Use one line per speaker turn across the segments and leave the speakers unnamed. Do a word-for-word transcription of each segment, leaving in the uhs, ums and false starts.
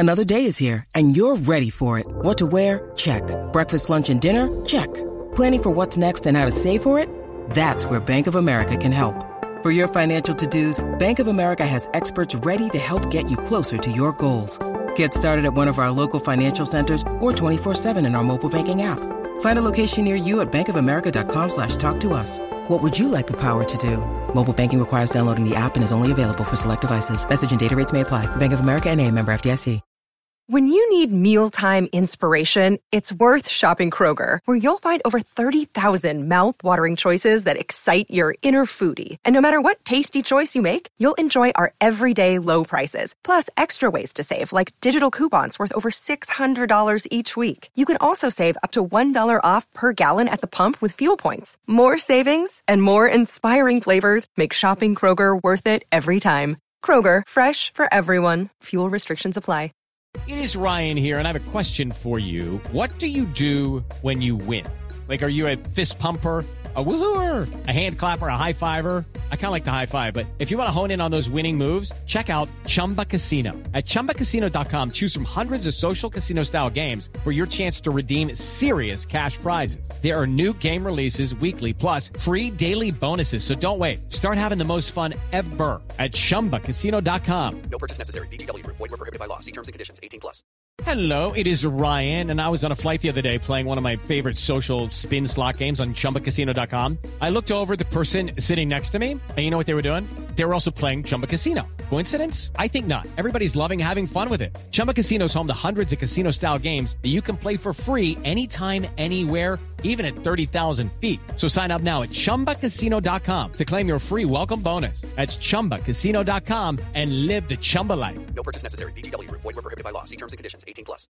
Another day is here, and you're ready for it. What to wear? Check. Breakfast, lunch, and dinner? Check. Planning for what's next and how to save for it? That's where Bank of America can help. For your financial to-dos, Bank of America has experts ready to help get you closer to your goals. Get started at one of our local financial centers or twenty-four seven in our mobile banking app. Find a location near you at bankofamerica.com slash talk to us. What would you like the power to do? Mobile banking requires downloading the app and is only available for select devices. Message and data rates may apply. Bank of America N A, member F D I C.
When you need mealtime inspiration, it's worth shopping Kroger, where you'll find over thirty thousand mouth-watering choices that excite your inner foodie. And no matter what tasty choice you make, you'll enjoy our everyday low prices, plus extra ways to save, like digital coupons worth over six hundred dollars each week. You can also save up to one dollar off per gallon at the pump with fuel points. More savings and more inspiring flavors make shopping Kroger worth it every time. Kroger, fresh for everyone. Fuel restrictions apply.
It is Ryan here, and I have a question for you. What do you do when you win? Like, are you a fist pumper, a woohooer, a hand clapper, a high fiver? I kind of like the high five, but if you want to hone in on those winning moves, check out Chumba Casino. At chumba casino dot com, choose from hundreds of social casino-style games for your chance to redeem serious cash prizes. There are new game releases weekly, plus free daily bonuses, so don't wait. Start having the most fun ever at chumba casino dot com.
No purchase necessary. V G W. Void where prohibited by law. See terms and conditions. eighteen plus.
Hello, it is Ryan, and I was on a flight the other day playing one of my favorite social spin slot games on chumba casino dot com. I looked over at the person sitting next to me, and you know what they were doing? They were also playing Chumba Casino. Coincidence? I think not. Everybody's loving having fun with it. Chumba Casino is home to hundreds of casino-style games that you can play for free anytime, anywhere, even at thirty thousand feet. So sign up now at chumba casino dot com to claim your free welcome bonus. That's chumba casino dot com and live the Chumba life.
No purchase necessary. V G W. Void where prohibited by law. See terms and conditions. eighteen plus.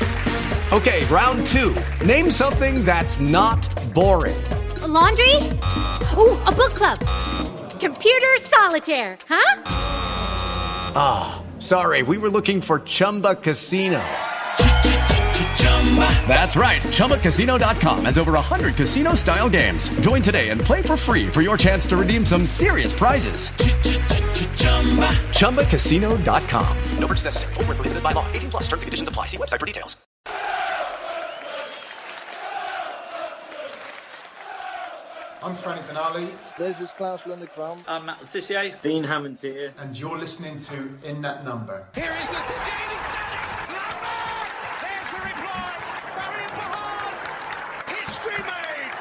Okay, round two. Name something that's not boring.
A laundry? Ooh, a book club. Computer solitaire, huh?
Ah, oh, sorry. We were looking for Chumba Casino. That's right. chumba casino dot com has over one hundred casino-style games. Join today and play for free for your chance to redeem some serious prizes. chumba casino dot com.
No purchase necessary. Void where prohibited by law. eighteen plus. Terms and conditions apply. See website for details.
I'm Frank Benali.
This is Klaus Lundekvam.
I'm Matt Letitia. Dean Hammond here.
And you're listening to In That Number.
Here is Letitia. There's the reply. Marion Pahars. History made.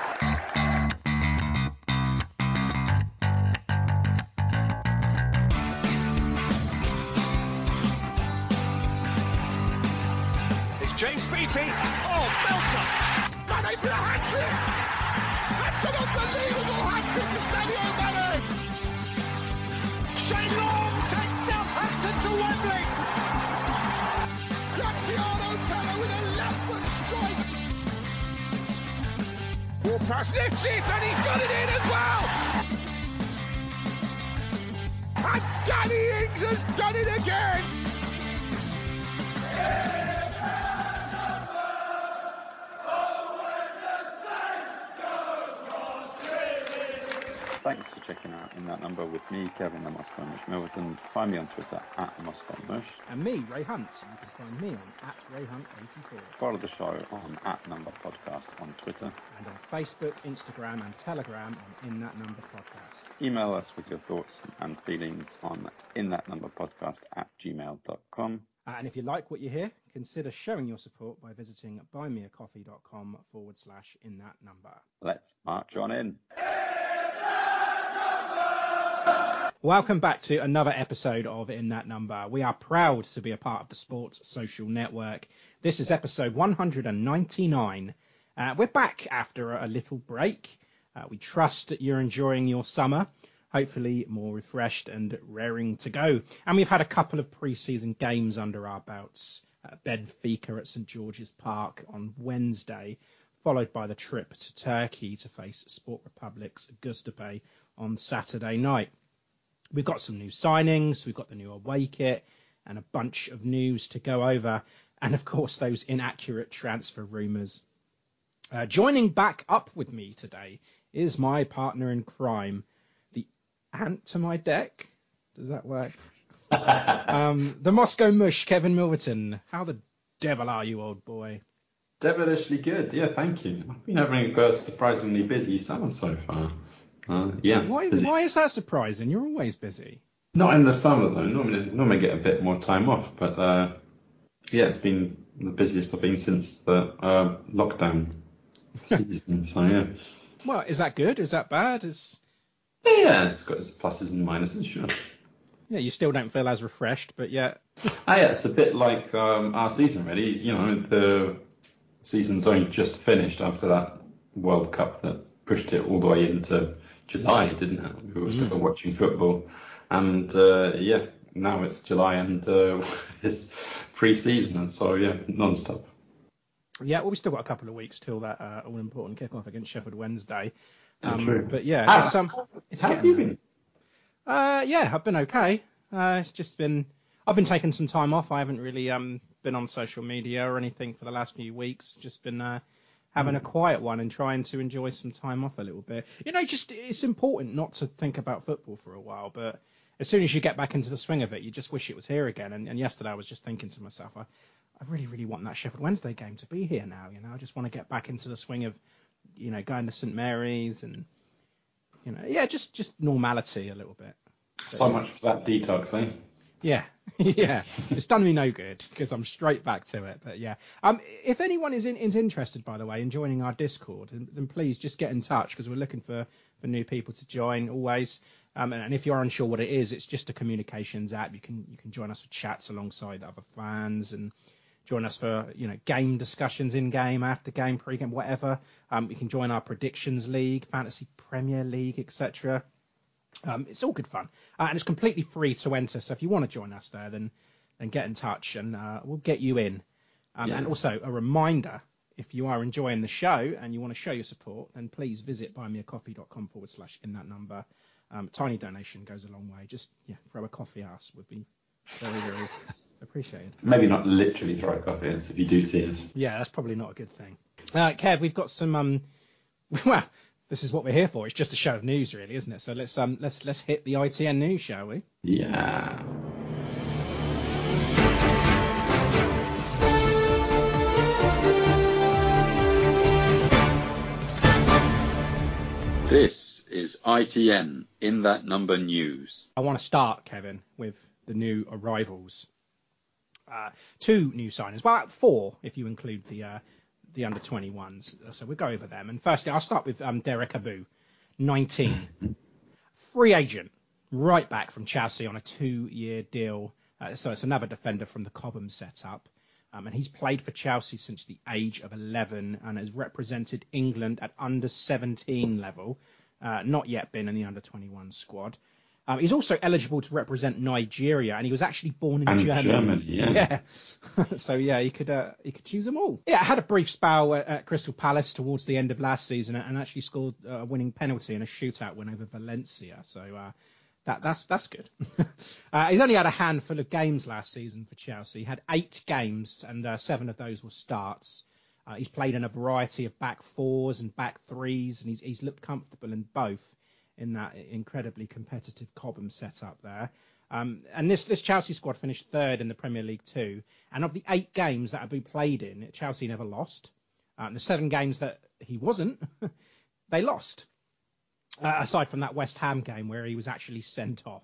It's James Beattie. Oh, Belter. Man, they put a hat trick. That's an unbelievable hat trick to Sadio Mane. Shane Long takes Southampton to Wembley. Graziano Pella with a left foot strike. Ball pass lifts it and he's got it in as well. And Danny Ings has done it again.
Thanks for checking out In That Number with me, Kevin the Moscow Mush Milverton. Find me on Twitter at Moscow Mush.
And me, Ray Hunt. You can find me on at Ray Hunt eighty-four.
Follow the show on at Number Podcast on Twitter.
And on Facebook, Instagram and Telegram on In That Number Podcast.
Email us with your thoughts and feelings on In That Number Podcast at gmail dot com.
Uh, and if you like what you hear, consider showing your support by visiting buymeacoffee.com forward slash in that number.
Let's march on in.
Welcome back to another episode of In That Number. We are proud to be a part of the Sports Social Network. This is episode one hundred ninety-nine. Uh, we're back after a little break. Uh, we trust that you're enjoying your summer, hopefully more refreshed and raring to go. And we've had a couple of pre-season games under our belts. Uh, Benfica at St George's Park on Wednesday, followed by the trip to Turkey to face Sport Republic's Göztepe on Saturday night. We've got some new signings, we've got the new away kit, and a bunch of news to go over. And, of course, those inaccurate transfer rumours. Uh, joining back up with me today is my partner in crime, the ant to my deck. Does that work? um, the Moscow Mush, Kevin Milverton. How the devil are you, old boy?
Devilishly good, yeah, thank you. I've been having a surprisingly busy summer so far. Uh, yeah.
Why, why is that surprising? You're always busy.
Not in the summer, though. Normally, normally get a bit more time off, but uh, yeah, it's been the busiest I've been since the uh, lockdown season, so yeah.
Well, is that good? Is that bad? Is
Yeah, it's got its pluses and minuses, sure.
Yeah, you still don't feel as refreshed, but yeah.
Ah, yeah, it's a bit like um, our season, really. You know, the season's only just finished after that World Cup that pushed it all the way into July, didn't it? We were still mm. watching football. And, uh, yeah, now it's July and uh, it's pre-season, and so, yeah, non-stop.
Yeah, well, we've still got a couple of weeks till that uh, all-important kick-off against Sheffield Wednesday. Um,
True.
But, yeah,
ah,
it's, um, it's
how have you been?
Uh, yeah, I've been okay. Uh, it's just been... I've been taking some time off. I haven't really um, been on social media or anything for the last few weeks. Just been uh, having a quiet one and trying to enjoy some time off a little bit. You know, just it's important not to think about football for a while, but as soon as you get back into the swing of it, you just wish it was here again. And, and yesterday I was just thinking to myself, I, I really, really want that Sheffield Wednesday game to be here now. You know, I just want to get back into the swing of, you know, going to St Mary's and, you know, yeah, just, just normality a little bit.
So much for that detox, eh?
Yeah, yeah, it's done me no good because I'm straight back to it. But yeah, um, if anyone is, in, is interested, by the way, in joining our Discord, then, then please just get in touch because we're looking for, for new people to join always. Um, and, and if you're unsure what it is, it's just a communications app. You can you can join us for chats alongside other fans and join us for you know game discussions in game, after game, pre game, whatever. Um, you can join our predictions league, fantasy Premier League, et cetera. Um, it's all good fun, uh, and it's completely free to enter. So if you want to join us there, then then get in touch, and uh, we'll get you in. Um, yeah. And also a reminder: if you are enjoying the show and you want to show your support, then please visit buymeacoffee.com forward slash in that number. Um, tiny donation goes a long way. Just yeah, throw a coffee at us would be very very appreciated.
Maybe not literally throw a coffee at us if you do see us.
Yeah, that's probably not a good thing. Uh, Kev, we've got some um, well. This is what we're here for. It's just a show of news, really, isn't it? So let's um let's let's hit the I T N news, shall we?
Yeah.
This is I T N in that number news.
I want to start, Kevin, with the new arrivals. Uh, two new signings, well, four if you include the. Uh, the under twenty-ones, so we'll go over them. And firstly, I'll start with um, Derek Abu, nineteen. Free agent, right back from Chelsea on a two-year deal. Uh, so it's another defender from the Cobham setup. Um, and he's played for Chelsea since the age of eleven and has represented England at under seventeen level, uh, not yet been in the under twenty-one squad. Um, he's also eligible to represent Nigeria, and he was actually born in
and
Germany.
Germany, yeah.
yeah. So yeah, he could uh, he could choose them all. Yeah, had a brief spell at, at Crystal Palace towards the end of last season, and actually scored a winning penalty in a shootout win over Valencia. So uh, that that's that's good. uh, he's only had a handful of games last season for Chelsea. He had eight games, and uh, seven of those were starts. Uh, he's played in a variety of back fours and back threes, and he's he's looked comfortable in both. In that incredibly competitive Cobham setup there. Um, and this, this Chelsea squad finished third in the Premier League too. And of the eight games that Abu played in, Chelsea never lost. Um, the seven games that he wasn't, they lost. Uh, aside from that West Ham game where he was actually sent off.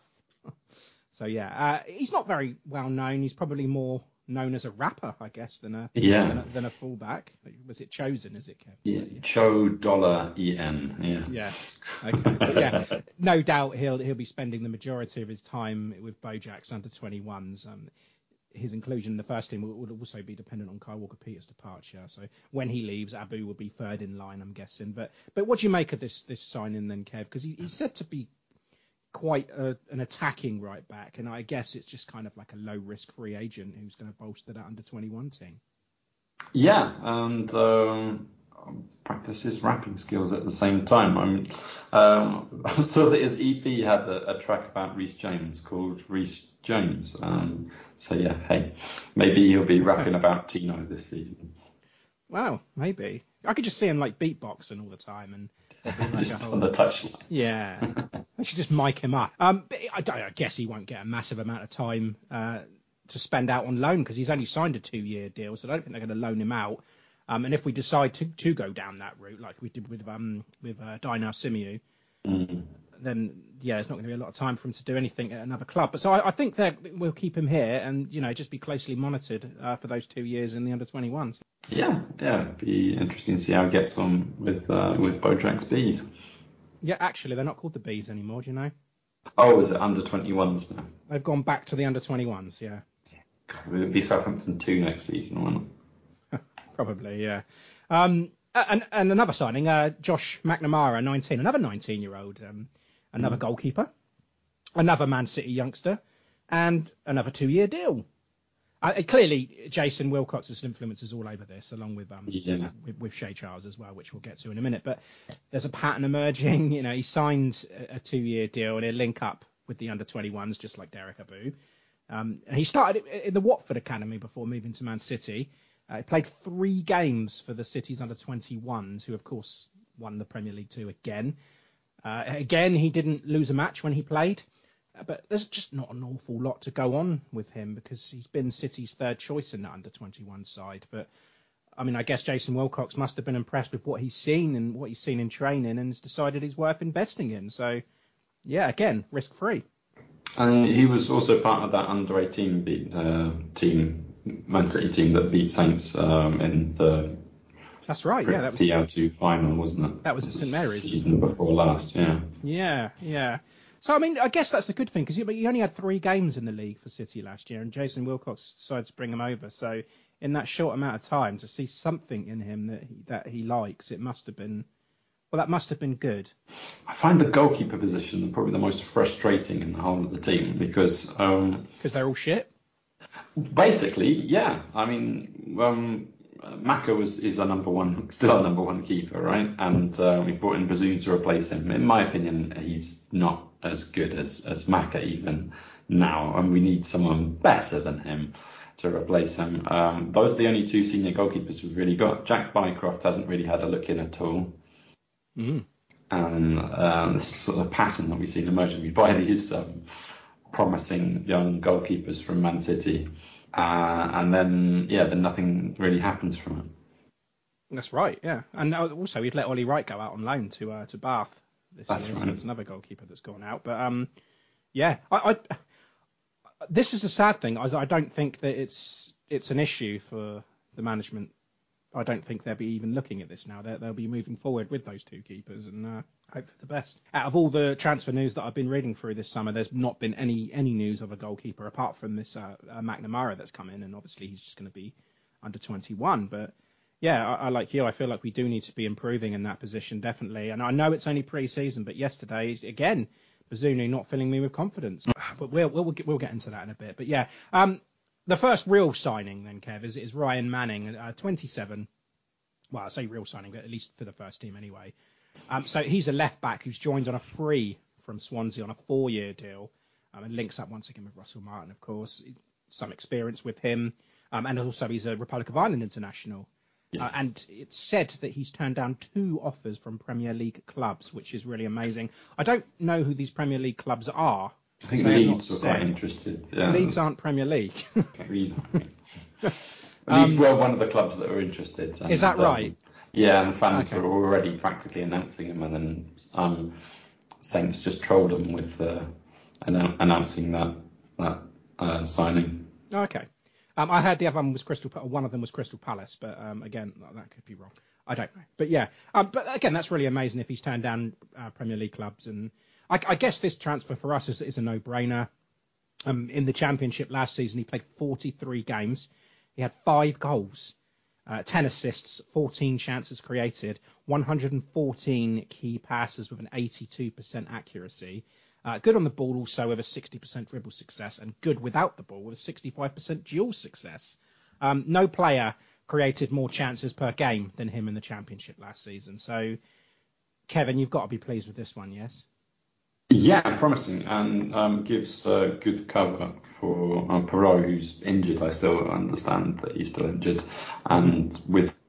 So yeah, uh, he's not very well known. He's probably more known as a rapper, I guess, than a
yeah.
than a, than a fullback. Was it Chosen? Is it, Kev?
Yeah, Cho Dollar E N. Yeah.
Yeah. Okay. But yeah, no doubt he'll he'll be spending the majority of his time with Bojack's under twenty-ones. Um, his inclusion in the first team will, will also be dependent on Kyle Walker-Peters' departure. So when he leaves, Abu will be third in line, I'm guessing. But but what do you make of this this signing then, Kev? Because he, he's said to be quite a, an attacking right back, and I guess it's just kind of like a low risk free agent who's going to bolster that under twenty-one team.
Yeah, and um, practice his rapping skills at the same time. I mean, um, I saw that his E P had a, a track about Reece James called Reece James. Um, so yeah, hey, maybe he'll be rapping about Tino this season.
Wow, maybe. I could just see him like beatboxing all the time and like
just
whole...
on the touchline.
Yeah, I should just mic him up. Um, but I, don't, I guess he won't get a massive amount of time uh, to spend out on loan because he's only signed a two-year deal, so I don't think they're going to loan him out. Um, and if we decide to, to go down that route, like we did with um with uh, Dino Simiu, mm. then yeah, there's not going to be a lot of time for him to do anything at another club. But so I, I think that we'll keep him here and you know just be closely monitored uh, for those two years in the under twenty-ones.
Yeah, yeah, it'd be interesting to see how he gets on with uh, with Bojack's Bees.
Yeah, actually, they're not called the Bees anymore. Do you know?
Oh, is it under twenty-ones now?
They've gone back to the under twenty-ones. Yeah.
God, will it be Southampton two next season, or not?
Probably, yeah. Um, and, and another signing, uh, Josh McNamara, nineteen, another nineteen-year-old, um, another mm. goalkeeper, another Man City youngster, and another two-year deal. Uh, clearly, Jason Wilcox's influence is all over this, along with um
yeah.
with, with Shay Charles as well, which we'll get to in a minute. But there's a pattern emerging. You know, he signed a, a two-year deal and he'll link up with the under twenty-ones, just like Derek Abu. Um, and he started in the Watford Academy before moving to Man City. Uh, he played three games for the City's under twenty-ones, who of course won the Premier League two again. Uh, again, he didn't lose a match when he played. But there's just not an awful lot to go on with him because he's been City's third choice in the under twenty-one side. But, I mean, I guess Jason Wilcox must have been impressed with what he's seen and what he's seen in training and has decided he's worth investing in. So, yeah, again, risk-free.
And he was also part of that under eighteen beat, uh, team, Man City team that beat Saints um, in the
That's right, yeah. That was
P L two final, wasn't it?
That was at St Mary's.
Season before last, yeah.
Yeah, yeah. So, I mean, I guess that's the good thing, because he, he only had three games in the league for City last year, and Jason Wilcox decided to bring him over. So, in that short amount of time, to see something in him that he, that he likes, it must have been, well, that must have been good.
I find the goalkeeper position probably the most frustrating in the whole of the team, because... Um,
because they're all shit?
Basically, yeah. I mean, um, Maka was is our number one, still our number one keeper, right? And uh, we brought in Bazunu to replace him. In my opinion, he's not as good as, as Maka even now, and we need someone better than him to replace him. Um, those are the only two senior goalkeepers we've really got. Jack Bycroft hasn't really had a look in at all.
Mm.
And uh, this sort of pattern that we've seen emerging, we buy these um, promising young goalkeepers from Man City, uh, and then, yeah, then nothing really happens from it.
That's right, yeah. And also, we'd let Ollie Wright go out on loan to uh, to Bath. This
That's
year,
right.
So that's another goalkeeper that's gone out. But um, yeah, I, I this is a sad thing. I, I don't think that it's it's an issue for the management. I don't think they'll be even looking at this now. They'll, they'll be moving forward with those two keepers and uh, hope for the best. Out of all the transfer news that I've been reading through this summer, there's not been any any news of a goalkeeper apart from this uh, uh, McNamara that's come in, and obviously he's just going to be under twenty-one. But yeah, I, I like you. I feel like we do need to be improving in that position, definitely. And I know it's only pre-season, but yesterday, again, Bazunu not filling me with confidence. But we'll we'll get, we'll get into that in a bit. But yeah, um, the first real signing then, Kev, is, is Ryan Manning, uh, twenty-seven. Well, I say real signing, but at least for the first team anyway. Um, so he's a left back who's joined on a free from Swansea on a four-year deal, um, and links up once again with Russell Martin, of course. Some experience with him, um, and also he's a Republic of Ireland international.
Yes.
Uh, and it's said that he's turned down two offers from Premier League clubs, which is really amazing. I don't know who these Premier League clubs are.
I think Leeds were quite interested. Yeah.
Leeds aren't Premier League.
Leeds were one of the clubs that were interested. And,
is that right?
Um, yeah, and the fans
okay.
were already practically announcing him, and then um, Saints just trolled them with uh, annou- announcing that that uh, signing.
Okay. Um, I heard the other one was Crystal. One of them was Crystal Palace, but um, again, that could be wrong. I don't know. But yeah, um, but again, that's really amazing if he's turned down uh, Premier League clubs, and I, I guess this transfer for us is, is a no-brainer. Um, in the Championship last season, he played forty-three games. He had five goals, uh, ten assists, fourteen chances created, one hundred fourteen key passes with an eighty-two percent accuracy. Uh, good on the ball also with a sixty percent dribble success, and good without the ball with a sixty-five percent duel success. Um, no player created more chances per game than him in the Championship last season. So, Kevin, you've got to be pleased with this one, yes?
Yeah, promising, and um, gives uh, good cover for um, Perot, who's injured. I still understand that he's still injured, and with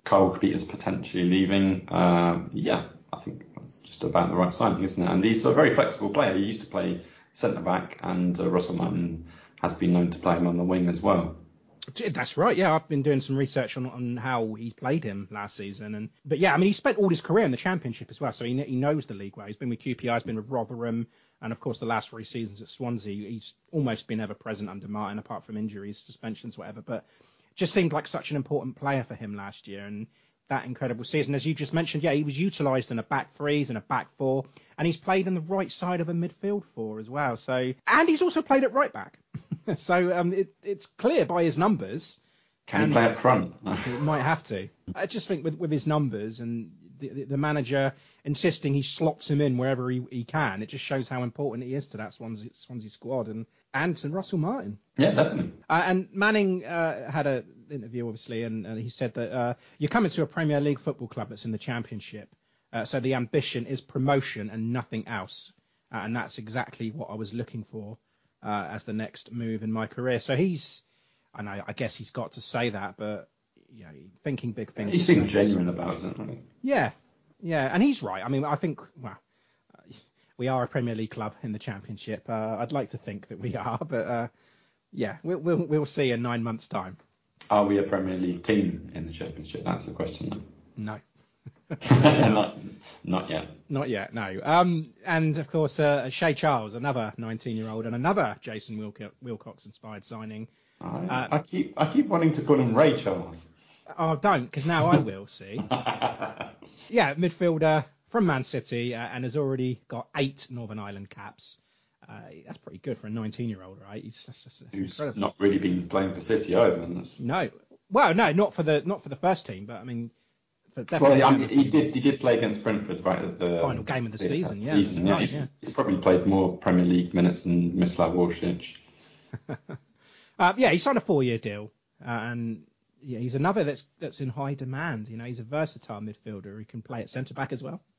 Kyle Peters potentially leaving. Uh, yeah, I think that's just about the right signing, isn't it? And he's a very flexible player. He used to play centre back, and uh, Russell Martin has been known to play him on the wing as well.
That's right. Yeah, I've been doing some research on, on how he played him last season, and but yeah, I mean, he spent all his career in the Championship as well, so he he knows the league well. He's been with Q P R, he's been with Rotherham, and of course the last three seasons at Swansea, he's almost been ever present under Martin, apart from injuries, suspensions, whatever. But just seemed like such an important player for him last year, and that incredible season, as you just mentioned, yeah, he was utilised in a back threes and a back four, and he's played on the right side of a midfield four as well. So, and he's also played at right back. So um, it, it's clear by his numbers.
Can he play up front?
He might have to. I just think with, with his numbers and the, the, the manager insisting he slots him in wherever he, he can, it just shows how important he is to that Swansea, Swansea squad and, and to Russell Martin.
Yeah, definitely.
Uh, and Manning uh, had an interview, obviously, and, and he said that uh, you're coming to a Premier League football club that's in the Championship. Uh, so the ambition is promotion and nothing else. Uh, and that's exactly what I was looking for. Uh, as the next move in my career. So he's, and I, I guess he's got to say that, but you know, thinking big things.
He seemed genuine about it. Right?
Yeah, yeah, and he's right. I mean, I think, well, uh, we are a Premier League club in the Championship. Uh, I'd like to think that we are, but uh, yeah, we'll, we'll we'll see in nine months' time.
Are we a Premier League team in the Championship? That's the question. Then.
No.
not, not yet.
Not yet, no. Um, and of course, uh, Shea Charles, another nineteen-year-old, and another Jason Wilco- Wilcox-inspired signing.
I, uh, I keep I keep wanting to call him Ray Charles.
Oh, don't, because now I will see. Yeah, midfielder from Man City, uh, and has already got eight Northern Ireland caps. Uh, that's pretty good for a nineteen-year-old, right? He's that's, that's, that's
Who's
incredible.
Not really been playing for City either.
No, well, no, not for the not for the first team, but I mean.
Well, I mean, he did. He did play against Brentford right at the
final game of the, the season. Yeah,
season. Yeah.
Right,
He's,
yeah.
he's probably played more Premier League minutes than Mislav Orsic.
uh, yeah, he signed a four-year deal, uh, and yeah, he's another that's that's in high demand. You know, he's a versatile midfielder who can play at centre back as well.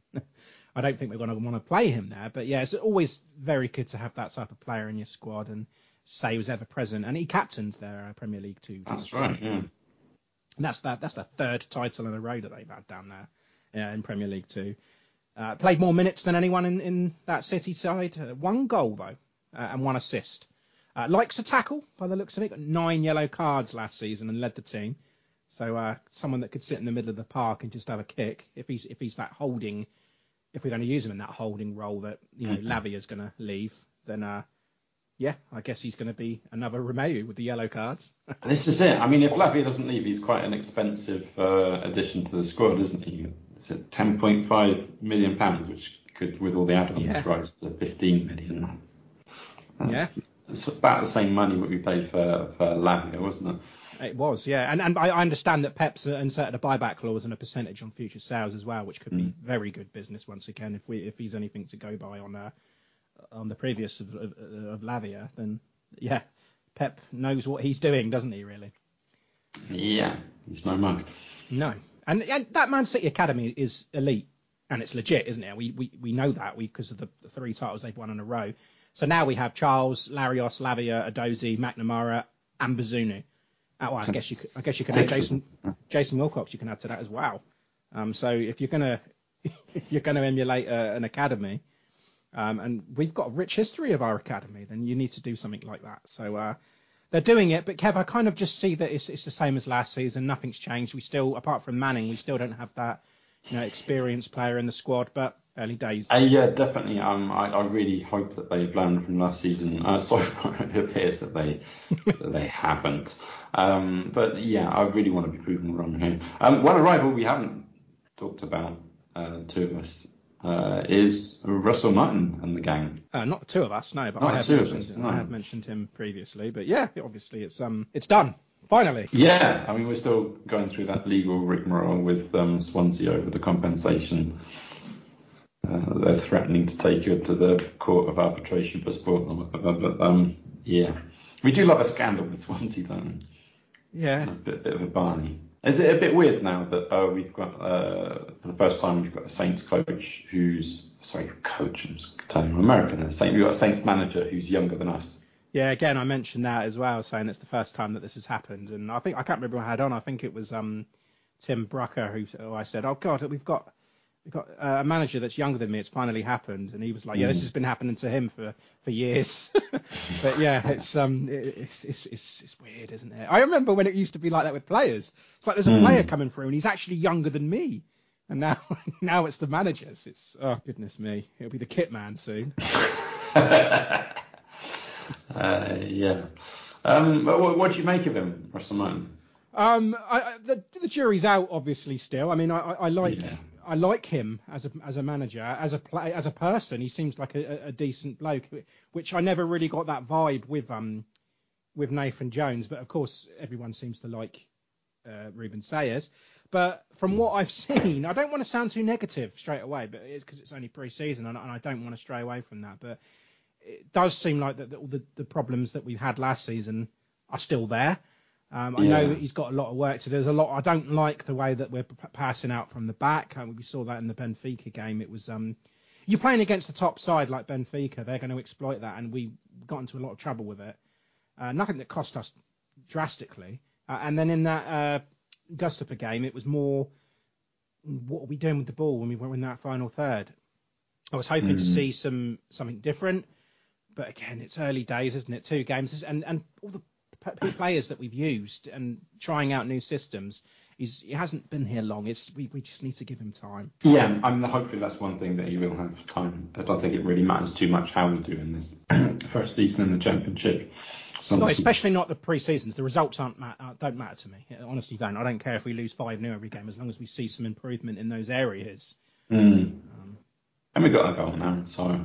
I don't think we're going to want to play him there, but yeah, it's always very good to have that type of player in your squad, and say he was ever present, and he captained their uh, Premier League two.
That's right. Yeah.
And that's that. That's the third title in a row that they've had down there uh, in Premier League Two. Uh, played more minutes than anyone in, in that City side. Uh, one goal though, uh, and one assist. Uh, likes to tackle by the looks of it. Got nine yellow cards last season and led the team. So uh, someone that could sit in the middle of the park and just have a kick. If he's if he's that holding, if we're going to use him in that holding role that you know mm-hmm. Lavia's going to leave, then. Uh, Yeah, I guess he's going to be another Romeu with the yellow cards.
This is it. I mean, if Lavia doesn't leave, he's quite an expensive uh, addition to the squad, isn't he? It's at ten point five million pounds, which could, with all the add-ons, yeah. rise to fifteen million. That's,
yeah.
It's about the same money what we paid for, for Lavia, wasn't it?
It was, yeah. And and I understand that Pep's inserted a buyback clause and a percentage on future sales as well, which could mm. be very good business once again if we if he's anything to go by on uh, on the previous of, of, of Lavia, then yeah, Pep knows what he's doing, doesn't he, really?
Yeah, he's no mug.
No. And, and that Man City Academy is elite, and it's legit, isn't it? We we, we know that we because of the, the three titles they've won in a row. So now we have Charles, Larios, Lavia, Adozi, McNamara, and Bazunu. Oh, well, I guess you could, I guess you can add Jason Jason Wilcox. You can add to that as well. Um, so if you're gonna if you're gonna emulate uh, an academy. Um, and we've got a rich history of our academy, then you need to do something like that. So uh, they're doing it. But, Kev, I kind of just see that it's, it's the same as last season. Nothing's changed. We still, apart from Manning, we still don't have that you know, experienced player in the squad. But early days.
Uh, yeah, definitely. Um, I, I really hope that they've learned from last season. Uh, so far, it appears that they that they haven't. Um, but, yeah, I really want to be proven wrong here. Um, one arrival we haven't talked about, uh, two of us, Uh, is Russell Martin and the gang.
Uh, not the two of us, no, but
not
I have,
two
mentioned,
of us, no.
I have mentioned him previously. But yeah, obviously it's um it's done finally.
Yeah, I mean we're still going through that legal rigmarole with um, Swansea over the compensation. Uh, they're threatening to take it to the Court of Arbitration for Sport or whatever. But um yeah, we do love a scandal with Swansea, don't we?
Yeah,
a bit, bit of a Barney. Is it a bit weird now that uh, we've got, uh, for the first time, we've got a Saints coach who's, sorry, coach, I'm telling you, American, a Saint, we've got a Saints manager who's younger than us.
Yeah, again, I mentioned that as well, saying it's the first time that this has happened. And I think, I can't remember who I had on, I think it was um, Tim Brucker, who, who I said, "Oh God, we've got we've got uh, a manager that's younger than me. It's finally happened." And he was like, "Yeah, this has been happening to him for, for years." But yeah, it's um it, it's, it's it's it's weird, isn't it? I remember when it used to be like that with players. It's like there's a mm. player coming through and he's actually younger than me. And now, now it's the managers. It's oh goodness me, it'll be the kit man soon.
uh, yeah. Um, but what, what do you make of him, Russell Martin?
Um, I, I, the the jury's out, obviously. Still, I mean, I, I, I like yeah. I like him as a as a manager, as a play, as a person. He seems like a, a decent bloke, which I never really got that vibe with um with Nathan Jones. But of course, everyone seems to like uh, Ruben Sayers. But from what I've seen, I don't want to sound too negative straight away, but it's because it's only pre-season, and, and I don't want to stray away from that. But it does seem like that all the, the problems that we had last season are still there. Um, I yeah. know he's got a lot of work to do. There's a lot. I don't like the way that we're p- passing out from the back. I mean, we saw that in the Benfica game. It was um, you're playing against the top side like Benfica. They're going to exploit that, and we got into a lot of trouble with it. Uh, nothing that cost us drastically. Uh, and then in that uh, Göztepe game, it was more, what are we doing with the ball when we were in that final third? I was hoping mm. to see some something different, but again, it's early days, isn't it? Two games, and and all the p- players that we've used and trying out new systems, he's he hasn't been here long. It's we, we just need to give him time.
Yeah, I mean, hopefully that's one thing that he will have time. I don't think it really matters too much how we do in this first season in the Championship.
No, especially not the pre-seasons. The results aren't ma- don't matter to me. I honestly don't. I don't care if we lose five nil every game as long as we see some improvement in those areas.
Mm. Um, and we got a goal now, so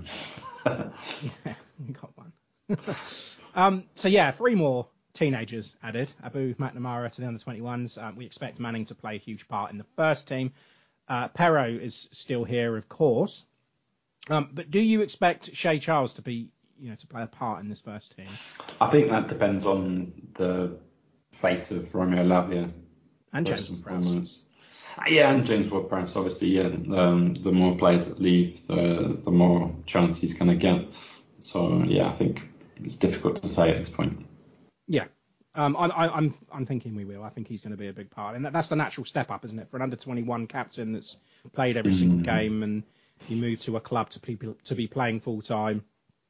yeah, we got one. um, so yeah, three more teenagers added. Abu McNamara to the under twenty-ones. Um, we expect Manning to play a huge part in the first team. Uh, Perro is still here, of course. Um, but do you expect Shea Charles to be you know, to play a part in this first team?
I think that depends on the fate of Romeo Lavia.
And James Ward-Prowse.
Yeah, and James Ward-Prowse, obviously, yeah. Um, the more players that leave, the the more chance he's going to get. So, yeah, I think it's difficult to say at this point.
Yeah. Um, I, I, I'm I'm thinking we will. I think he's going to be a big part. And that, that's the natural step up, isn't it? For an under twenty-one captain that's played every mm. single game and you move to a club to, pe- to be playing full-time.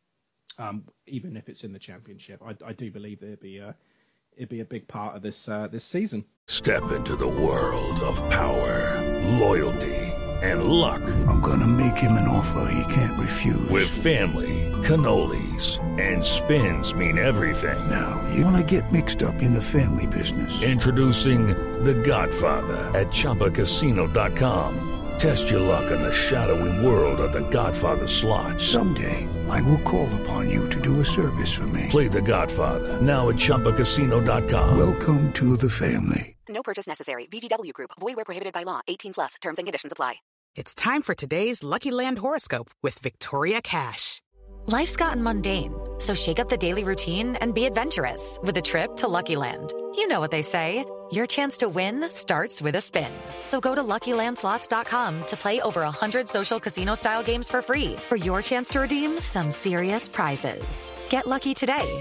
Um, even if it's in the Championship, I, I do believe that it'd be a it'd be a big part of this uh, this season.
Step into the world of power, loyalty, and luck.
I'm gonna make him an offer he can't refuse.
With family, cannolis, and spins mean everything.
Now you wanna get mixed up in the family business?
Introducing The Godfather at Chumba Casino dot com. Test your luck in the shadowy world of The Godfather slot.
Someday, I will call upon you to do a service for me.
Play The Godfather, now at Chumba Casino dot com.
Welcome to the family.
No purchase necessary. V G W Group. Void where prohibited by law. eighteen plus. Terms and conditions apply.
It's time for today's Lucky Land horoscope with Victoria Cash.
Life's gotten mundane, so shake up the daily routine and be adventurous with a trip to Lucky Land. You know what they say. Your chance to win starts with a spin. So go to Lucky Land Slots dot com to play over one hundred social casino-style games for free for your chance to redeem some serious prizes. Get lucky today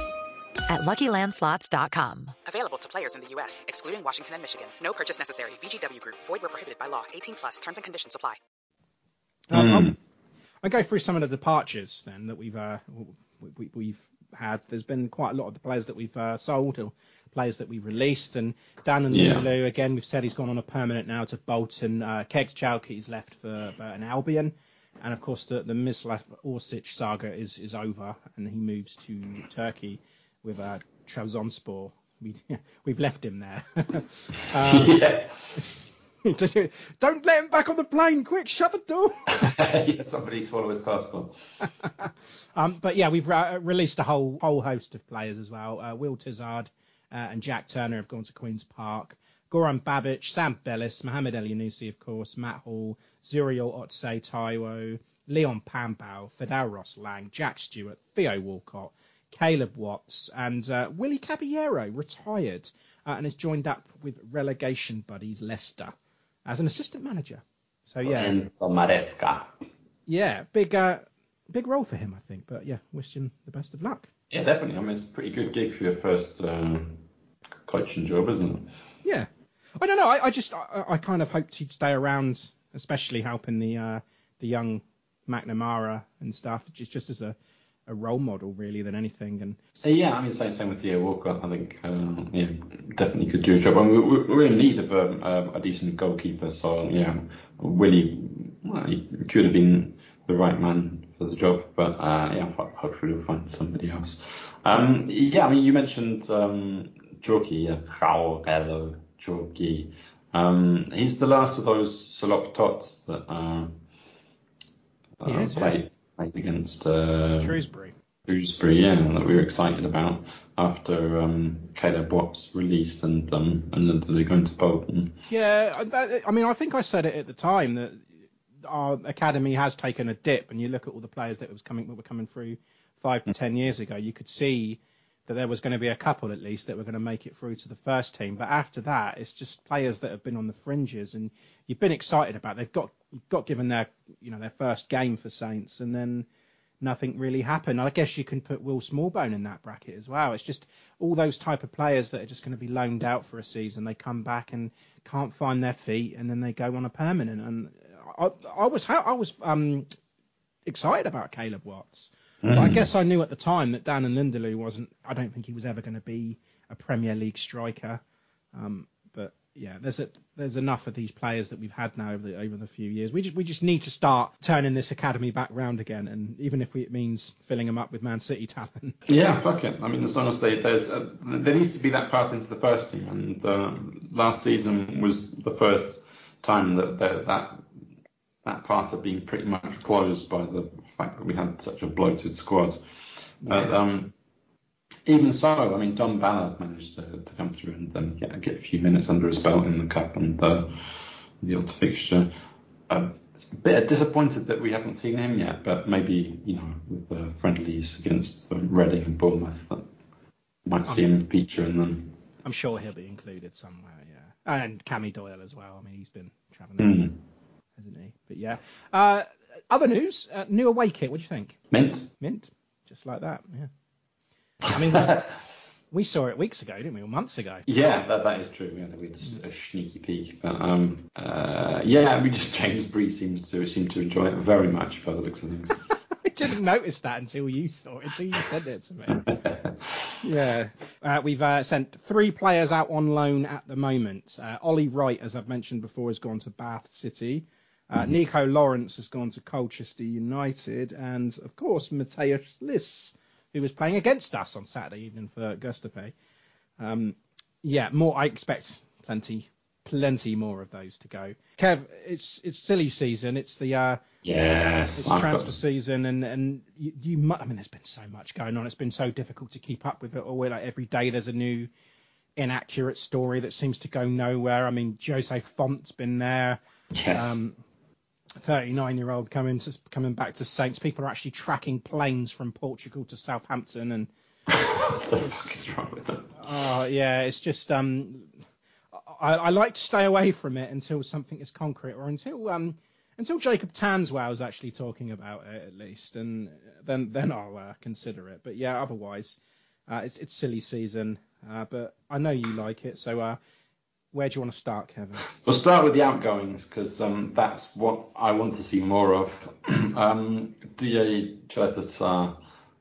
at Lucky Land Slots dot com.
Available to players in the U S, excluding Washington and Michigan. No purchase necessary. V G W Group. Void where prohibited by law. eighteen plus. Terms and conditions apply.
Um, mm. I'll, I'll go through some of the departures then that we've uh, we, we've had. There's been quite a lot of the players that we've uh, sold or players that we released, and Dan and yeah. Lulu, again, we've said he's gone on a permanent now to Bolton. Uh, Kegs Chalky's left for Burton Albion, and of course the the Mislav Orsic saga is is over, and he moves to Turkey with uh, Trabzonspor. We we've left him there. um, yeah. Don't let him back on the plane! Quick, shut the door!
Yeah, somebody swallow his passport.
um, but yeah, we've uh, released a whole whole host of players as well. Uh, Will Tizard uh, and Jack Turner have gone to Queen's Park. Goran Babic, Sam Bellis, Mohamed Elyounoussi, of course, Matt Hall, Zuriel Otse Taiwo, Leon Pambau, Fidel Ross Lang, Jack Stewart, Theo Walcott, Caleb Watts, and uh, Willie Caballero retired uh, and has joined up with relegation buddies Leicester as an assistant manager. So yeah,
Enzo Maresca.
Yeah, big uh, big role for him, I think. But yeah, wish him the best of luck.
Yeah, definitely. I mean, it's a pretty good gig for your first uh, coaching job, isn't it?
Yeah. I don't know. I, I just I, I kind of hoped he'd stay around, especially helping the uh, the young McNamara and stuff, just just as a, a role model really than anything. And
yeah, I mean, same same with Theo Walker. I think um, yeah, definitely could do a job. I mean, we're, we're in need of a, a decent goalkeeper, so yeah, Willie well, he could have been the right man for the job, but uh, yeah, hopefully we'll find somebody else. Um, yeah, I mean, you mentioned um, Jorki, uh, Raul Jorki. Um, he's the last of those Salop Tots that uh, uh,
is,
played,
yeah.
played against uh,
Shrewsbury.
Shrewsbury, yeah, that we were excited about after um, Caleb Watts released and um, and then they going to Bolton.
Yeah, that, I mean, I think I said it at the time that our academy has taken a dip, and you look at all the players that was coming that were coming through five to ten years ago, you could see that there was going to be a couple at least that were going to make it through to the first team. But after that, it's just players that have been on the fringes, and you've been excited about. They've got got given their you know their first game for Saints, and then nothing really happened. I guess you can put Will Smallbone in that bracket as well. It's just all those type of players that are just going to be loaned out for a season. They come back and can't find their feet, and then they go on a permanent. And I, I was I was um, excited about Caleb Watts. Mm. But I guess I knew at the time that Dan and Lindelöf wasn't. I don't think he was ever going to be a Premier League striker. Um, but yeah, there's a, there's enough of these players that we've had now over the over the few years. We just we just need to start turning this academy back round again, and even if we, it means filling them up with Man City talent.
Yeah, fuck it. I mean, as long as they, there's a, there needs to be that path into the first team, and uh, last season was the first time that that. that that path had been pretty much closed by the fact that we had such a bloated squad. But yeah. um, even so, I mean, Don Ballard managed to, to come through and then get, get a few minutes under his belt in the cup and uh, the odd fixture. Uh, it's a bit disappointed that we haven't seen him yet, but maybe, you know, with the friendlies against um, Reading and Bournemouth, that might see him feature in them.
I'm sure he'll be included somewhere, yeah. And Cammy Doyle as well. I mean, he's been travelling.
Mm.
Hasn't he? But yeah. Uh, other news, uh, new away kit. What do you think?
Mint.
Mint. Just like that. Yeah. I mean, we, we saw it weeks ago, didn't we? Or months ago.
Yeah, that that is true. We had, we had a, a sneaky peek. But um, uh, yeah, we just James Bree seems to seem to enjoy it very much by the looks of things.
I didn't notice that until you saw it, until you said it to me. Yeah. Uh, we've uh, sent three players out on loan at the moment. Uh, Ollie Wright, as I've mentioned before, has gone to Bath City. Uh, mm-hmm. Nico Lawrence has gone to Colchester United. And, of course, Matthias Liss, who was playing against us on Saturday evening for Gustav. Um, yeah, more. I expect plenty plenty more of those to go. Kev, it's it's silly season. It's the uh,
yes,
it's transfer got... season, and and you, you mu- I mean, there's been so much going on. It's been so difficult to keep up with it all. Like every day, there's a new inaccurate story that seems to go nowhere. I mean, Jose Font's been there.
Yes.
Um, thirty-nine-year-old coming to coming back to Saints. People are actually tracking planes from Portugal to Southampton, and
what the fuck is wrong with them?
Oh yeah, it's just um. I, I like to stay away from it until something is concrete, or until um until Jacob Tanswell is actually talking about it at least, and then then I'll uh, consider it. But yeah, otherwise, uh, it's it's silly season. Uh, but I know you like it, so uh, where do you want to start, Kevin?
We'll start with the outgoings because um that's what I want to see more of. um, Douye Caleta-Car,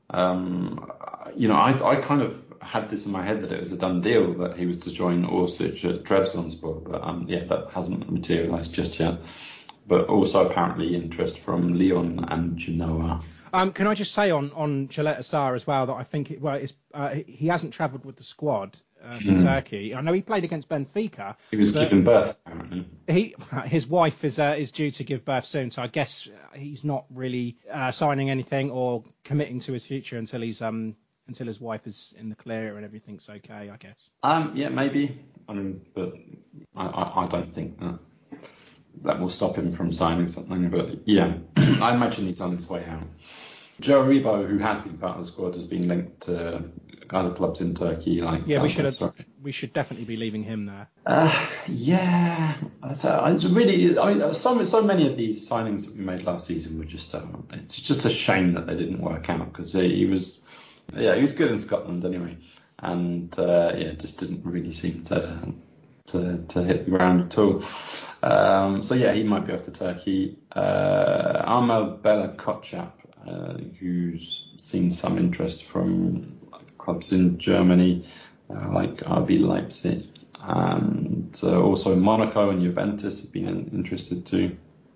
um, you know, I I kind of had this in my head that it was a done deal that he was to join Orsic at Trabzonspor, but um, yeah, that hasn't materialised just yet. But also apparently interest from Lyon and Genoa.
Um, can I just say on on Caleta-Car as well that I think it, well, it's, uh, he hasn't travelled with the squad uh, to mm. Turkey. I know he played against Benfica.
He was giving birth, apparently.
He his wife is uh, is due to give birth soon, so I guess he's not really uh, signing anything or committing to his future until he's um. until his wife is in the clear and everything's okay, I guess.
Um, yeah, maybe. I mean, but I, I, I don't think that that will stop him from signing something. But yeah, I imagine he's on his way out. Joe Aribo, who has been part of the squad, has been linked to other clubs in Turkey. Like
yeah, we should have, we should definitely be leaving him there.
Uh, yeah, it's, uh, it's really. I mean, so so many of these signings that we made last season were just. Uh, it's just a shame that they didn't work out because he, he was. Yeah, he was good in Scotland anyway, and uh, yeah, just didn't really seem to to, to hit the ground at all. Um, so yeah, he might be off to Turkey. Uh, Amel Bella Kotchap, uh, who's seen some interest from clubs in Germany, uh, like R B Leipzig, and uh, also Monaco and Juventus have been interested too.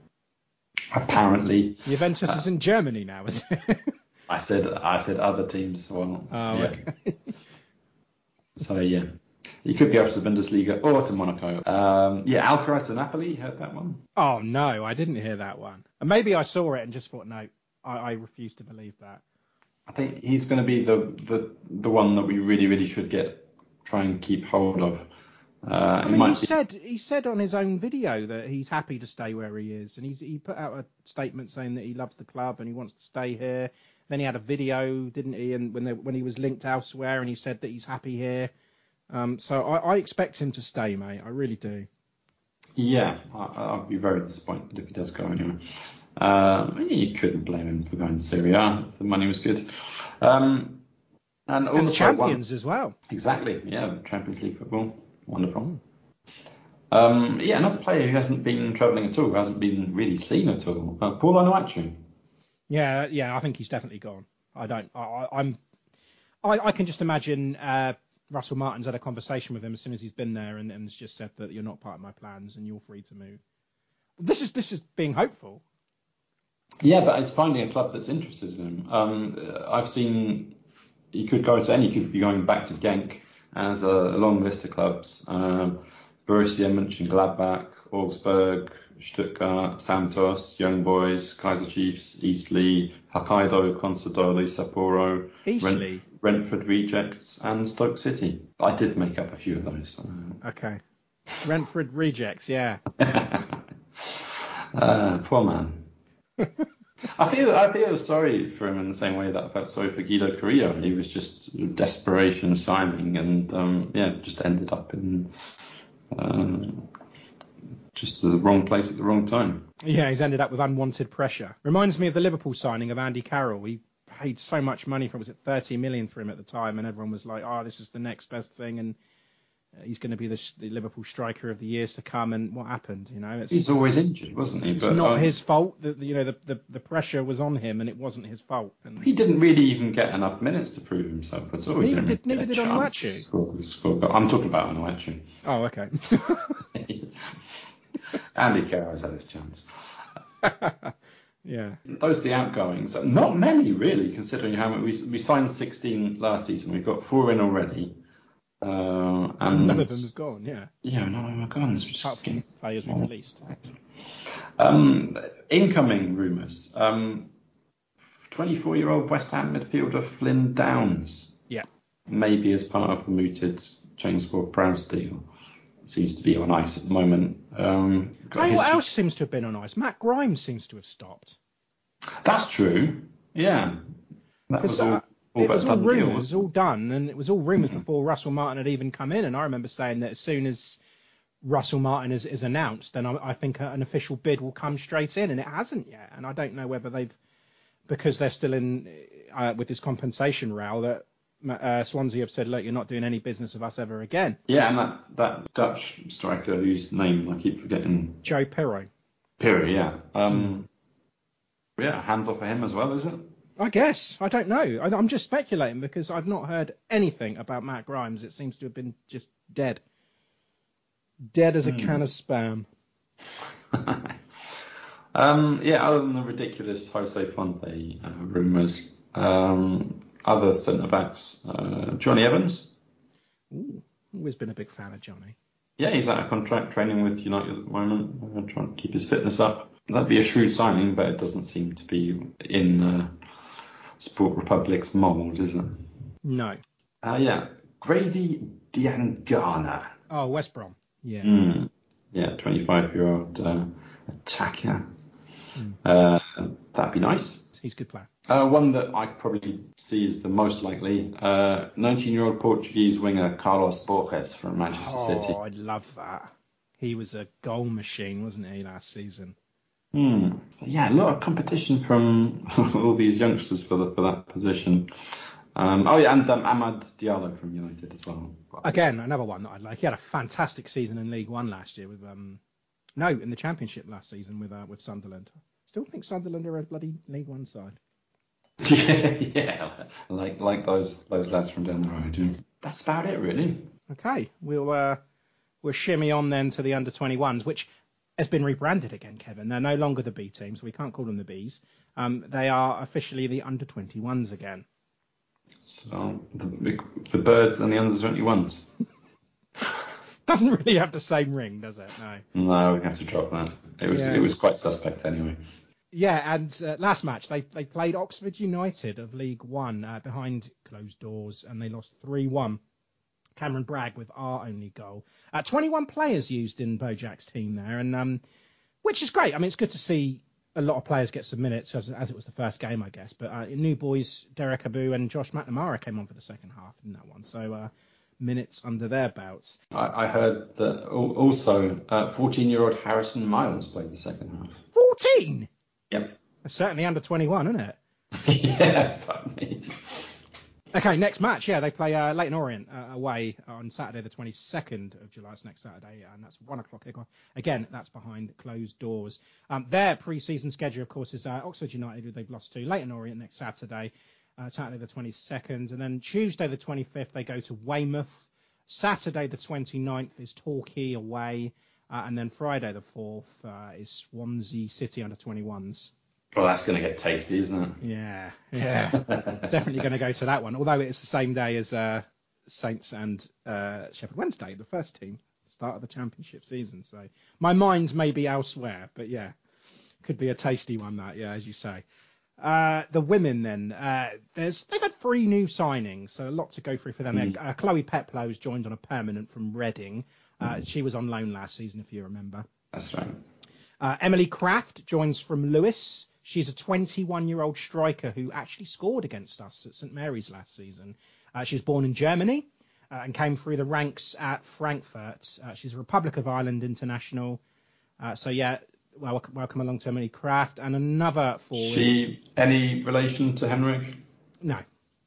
Apparently,
Juventus uh, is in Germany now, is it?
I said I said other teams. Well,
oh,
yeah. Okay. So yeah. He could be up to the Bundesliga or to Monaco. Um, yeah, Alcaraz to Napoli, heard that one?
Oh, no, I didn't hear that one. And maybe I saw it and just thought, no, I, I refuse to believe that.
I think he's going to be the, the the one that we really, really should get, try and keep hold of. Uh,
I mean, he
be...
said he said on his own video that he's happy to stay where he is. And he's, he put out a statement saying that he loves the club and he wants to stay here. Then he had a video, didn't he, and when, they, when he was linked elsewhere and he said that he's happy here. Um, so I, I expect him to stay, mate. I really do.
Yeah, I, I'll be very disappointed if he does go anywhere. Um, you couldn't blame him for going to Serie A if the money was good. Um, and,
and the champions
one,
as well.
Exactly, yeah, Champions League football. Wonderful. Um, yeah, another player who hasn't been travelling at all, who hasn't been really seen at all, uh, Paul Onuachu.
Yeah, yeah, I think he's definitely gone. I don't, I, I'm, I, I can just imagine uh, Russell Martin's had a conversation with him as soon as he's been there and, and has just said that you're not part of my plans and you're free to move. This is this is being hopeful.
Yeah, but it's finding a club that's interested in him. Um, I've seen he could go to any, he could be going back to Genk as a, a long list of clubs. Um, Borussia Mönchengladbach, Augsburg, Stuttgart, Santos, Young Boys, Kaiser Chiefs, Eastleigh, Hokkaido, Consadole, Sapporo,
Eastleigh.
Rent, Brentford Rejects, and Stoke City. I did make up a few of those. Uh,
okay. Brentford Rejects, yeah.
uh, poor man. I feel I feel sorry for him in the same way that I felt sorry for Guido Carrillo. He was just desperation signing, and um, yeah, just ended up in um, just the wrong place at the wrong time.
Yeah, he's ended up with unwanted pressure. Reminds me of the Liverpool signing of Andy Carroll. We paid so much money for, was it thirty million for him at the time, and everyone was like, oh, this is the next best thing, and he's going to be the, the Liverpool striker of the years to come. And what happened? You know, it's,
he's always injured, wasn't he?
It's
but,
not
um,
his fault. That you know, the, the the pressure was on him, and it wasn't his fault. And
he didn't really even get enough minutes to prove himself at all.
Neither did neither did Onuachu.
I'm talking about Onuachu.
Oh, okay.
Andy Carroll's had his chance.
Yeah.
Those are the outgoings. Not many, really, considering how many we we signed sixteen last season. We've got four in already. Uh, and
none of them have gone, yeah.
Yeah, none of them have gone.
Apart from players we've released.
Um, incoming rumours. Um, twenty-four-year-old West Ham midfielder Flynn Downs.
Yeah.
Maybe as part of the mooted Chanesport Prowse deal. Seems to be on ice at the moment. Um,
Tell you what else seems to have been on ice? Matt Grimes seems to have stopped.
That's true. Yeah. That was all.
Uh,
All
it was all rumours, it was
deal.
all done, and it was all rumours before Russell Martin had even come in. And I remember saying that as soon as Russell Martin is, is announced, then I, I think an official bid will come straight in, and it hasn't yet. And I don't know whether they've, because they're still in uh, with this compensation row, that uh, Swansea have said, look, you're not doing any business with us ever again.
Yeah, and that, that Dutch striker whose name I keep forgetting.
Joe Pirro.
Pirro, yeah. Um, mm. Yeah, hands off for him as well, is it?
I guess. I don't know. I, I'm just speculating because I've not heard anything about Matt Grimes. It seems to have been just dead. Dead as a mm. can of spam. um, yeah, other than the ridiculous Jose Fonte uh, rumours, um, other centre-backs, uh, Johnny Evans. Ooh, always been a big fan of Johnny.
Yeah, he's out of contract training with United at the moment. We're trying to keep his fitness up. That'd be a shrewd signing, but it doesn't seem to be in... Uh, Sport Republic's mould, is it?
No.
Uh, yeah. Grady Diangana.
Oh, West Brom. Yeah.
Mm. Yeah, twenty-five-year-old uh, attacker. Mm. Uh, that'd be nice.
He's a good player.
Uh, one that I probably see as the most likely, uh, nineteen-year-old Portuguese winger Carlos Borges from Manchester
oh,
City.
Oh, I'd love that. He was a goal machine, wasn't he, last season?
Hmm. Yeah, a lot of competition from all these youngsters for the, for that position. Um, oh yeah, and um, Amad Diallo from United as well.
Again, another one that I'd like. He had a fantastic season in League One last year with um, no, in the Championship last season with uh, with Sunderland. Still think Sunderland are a bloody League One side.
yeah, yeah, like like those those lads from down the road. Yeah. That's about it, really.
Okay, we'll uh, we'll shimmy on then to the under twenty-ones, which has been rebranded again, Kevin. They're no longer the B team, so we can't call them the Bs. Um, they are officially the under twenty-ones again.
So the the birds and the under twenty-ones.
Doesn't really have the same ring, does it? No.
No, we have to drop that. It was
Yeah.
it was quite suspect anyway.
Yeah, and uh, last match they they played Oxford United of League One uh, behind closed doors, and they lost three one. Cameron Bragg with our only goal. Uh, twenty-one players used in Bojack's team there, and um, which is great. I mean, it's good to see a lot of players get some minutes as, as it was the first game, I guess. But uh, new boys, Derek Abu and Josh McNamara came on for the second half in that one. So uh, minutes under their belts.
I, I heard that al- also uh, fourteen-year-old Harrison Miles played the second half.
fourteen?
Yep.
That's certainly under twenty-one, isn't it?
yeah, fuck me.
Okay, next match, yeah, they play uh, Leyton Orient uh, away on Saturday the twenty-second of July. It's next Saturday, and that's one o'clock. Again, that's behind closed doors. Um, their pre-season schedule, of course, is uh, Oxford United, who they've lost to, Leyton Orient next Saturday, uh, Saturday the twenty-second, and then Tuesday the twenty-fifth, they go to Weymouth. Saturday the twenty-ninth is Torquay away, uh, and then Friday the fourth uh, is Swansea City under twenty-ones.
Well, that's going to get tasty, isn't it?
Yeah, yeah. Definitely going to go to that one. Although it's the same day as uh, Saints and uh, Sheffield Wednesday, the first team, start of the Championship season. So my mind may be elsewhere, but yeah, could be a tasty one that, yeah, as you say. Uh, the women then, uh, there's they've had three new signings, so a lot to go through for them. Mm. Uh, Chloe Peplow has joined on a permanent from Reading. Uh, mm. She was on loan last season, if you remember.
That's right.
Uh, Emily Kraft joins from Lewis. She's a twenty-one-year-old striker who actually scored against us at St Mary's last season. Uh, she was born in Germany uh, and came through the ranks at Frankfurt. Uh, she's a Republic of Ireland international. Uh, so, yeah, well, welcome along to Emily Kraft. And another forward.
She any relation to Henrik?
No.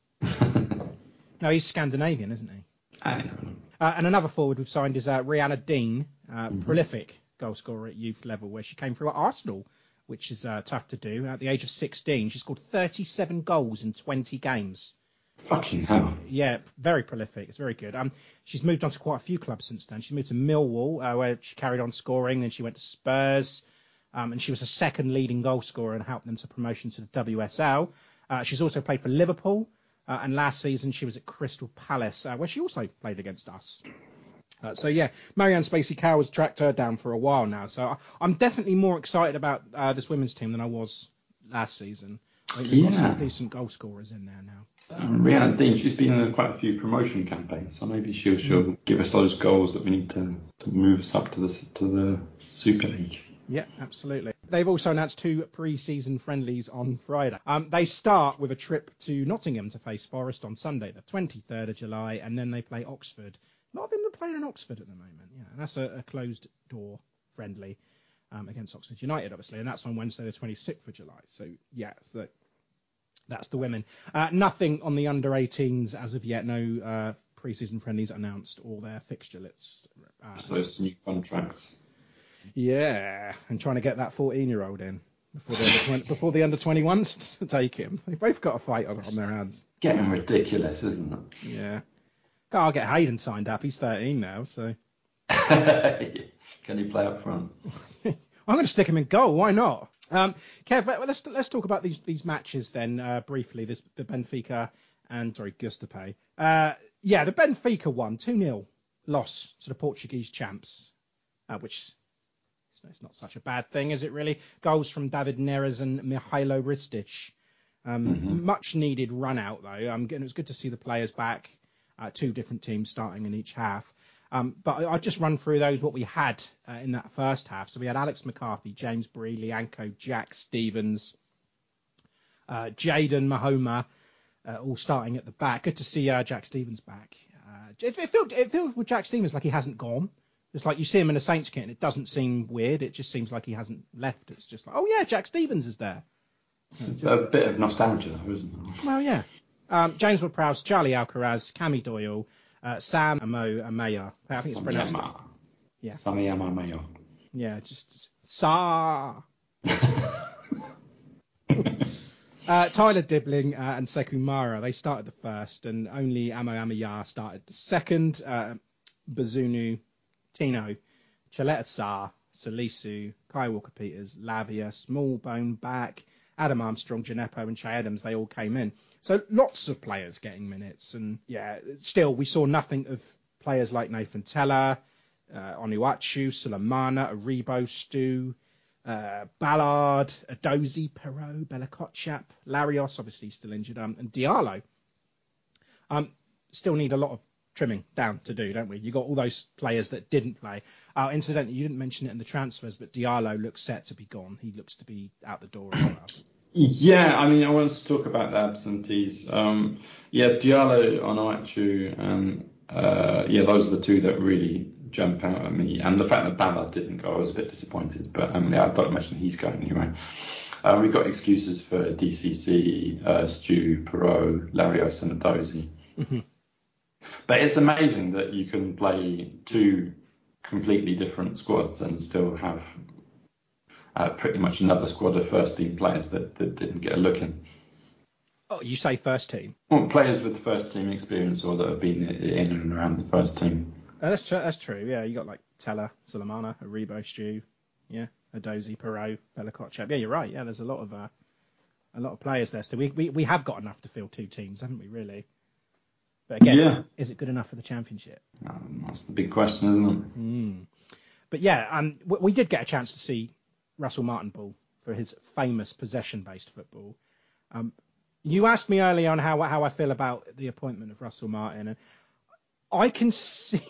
No, he's Scandinavian, isn't he?
I know.
Uh, and another forward we've signed is uh, Rihanna Dean, uh,
Mm-hmm.
prolific goal scorer at youth level, where she came through at Arsenal, which is uh, tough to do. At the age of sixteen, she scored thirty-seven goals in twenty games.
Fucking hell.
Yeah, very prolific. It's very good. Um, she's moved on to quite a few clubs since then. She moved to Millwall, uh, where she carried on scoring. Then she went to Spurs, um, and she was a second leading goal scorer and helped them to promotion to the W S L. Uh, she's also played for Liverpool, uh, and last season she was at Crystal Palace, uh, where she also played against us. Uh, so, yeah, Marianne Spacey-Cow has tracked her down for a while now. So I, I'm definitely more excited about uh, this women's team than I was last season. I think we've got
Yeah.
some decent goal scorers in there now.
Um, Rihanna Dean, she's been in quite a few promotion campaigns, so maybe she'll she'll give us those goals that we need to, to move us up to the to the Super League.
Yeah, absolutely. They've also announced two pre-season friendlies on Friday. Um, they start with a trip to Nottingham to face Forest on Sunday, the twenty-third of July, and then they play Oxford. A lot of them are playing in Oxford at the moment, yeah, and that's a, a closed-door friendly um, against Oxford United, obviously, and that's on Wednesday, the twenty-sixth of July. So, yeah, so that's the women. Uh, nothing on the under eighteens as of yet. No uh, pre-season friendlies announced or their fixture lists. Uh,
Those new contracts.
Yeah, and trying to get that fourteen-year-old in before the under twenty, before the under twenty-ones to take him. They've both got a fight on, on their hands.
Getting ridiculous, isn't it?
Yeah. I'll get Hayden signed up. He's thirteen now, so.
Can he play up front?
I'm going to stick him in goal. Why not? Um, Kev, let's let's talk about these these matches then uh, briefly. This the Benfica and sorry Gustape. Uh, yeah, the Benfica one two nil loss to the Portuguese champs, uh, which it's not such a bad thing, is it really? Goals from David Neres and Mihailo Ristic. Um, mm-hmm. Much needed run out though. Um, it was good to see the players back. Uh, two different teams starting in each half. Um, but I'll just run through those, what we had uh, in that first half. So we had Alex McCarthy, James Bree, Lianco, Jack Stevens, uh, Jaden Mahoma, uh, all starting at the back. Good to see uh, Jack Stevens back. Uh, it, it, feels, it feels with Jack Stevens like he hasn't gone. It's like you see him in a Saints kit and it doesn't seem weird. It just seems like he hasn't left. It's just like, oh yeah, Jack Stevens is there.
It's just a bit of nostalgia though, isn't it?
Well, yeah. Um, James Ward-Prowse, Charlie Alcaraz, Cammy Doyle, uh, Sam Amo Amaya. I think it's pronounced. Yeah.
Sammy Amaya.
Yeah, just Sa. uh, Tyler Dibling uh, and Sekou Mara, they started the first, and only Amo Amaya started the second. Uh, Bazunu, Tino, Chaleta Sa, Salisu, Kai Walker-Peters, Lavia, Smallbone, Back, Adam Armstrong, Gineppo and Che Adams, they all came in. So lots of players getting minutes. And yeah, still, we saw nothing of players like Nathan Teller, uh, Onuachu, Sulemana, Aribo, Stu, uh, Ballard, Adozi, Perot, Bella Kotchap, Larios, obviously still injured, um, and Diallo. Um, still need a lot of trimming down to do, don't we? You got all those players that didn't play. Uh, incidentally, you didn't mention it in the transfers, but Diallo looks set to be gone. He looks to be out the door as well.
Yeah, I mean, I wanted to talk about the absentees. Um, yeah, Diallo, Onuachu, and uh, yeah, those are the two that really jump out at me. And the fact that Ballard didn't go, I was a bit disappointed. But um, yeah, I don't imagine he's going anyway. Uh, we've got excuses for D C C, uh, Stu, Perot, Larios, and Adozi. Mm-hmm. But it's amazing that you can play two completely different squads and still have uh, pretty much another squad of first team players that, that didn't get a look in.
Oh, you say first team?
Well, players with first team experience or that have been in and around the first team.
Uh, that's true. That's true. Yeah, you got like Teller, Sulemana, Aribo, Stu, yeah, Adozi, Perot, Bella Kotchap. Yeah, you're right. Yeah, there's a lot of uh, a lot of players there. So we, we we have got enough to fill two teams, haven't we? Really. But again, yeah. Is it good enough for the championship?
Um, that's the big question, isn't it?
Mm. But yeah, um, we, we did get a chance to see Russell Martin ball for his famous possession-based football. Um, you asked me early on how how I feel about the appointment of Russell Martin, and I can see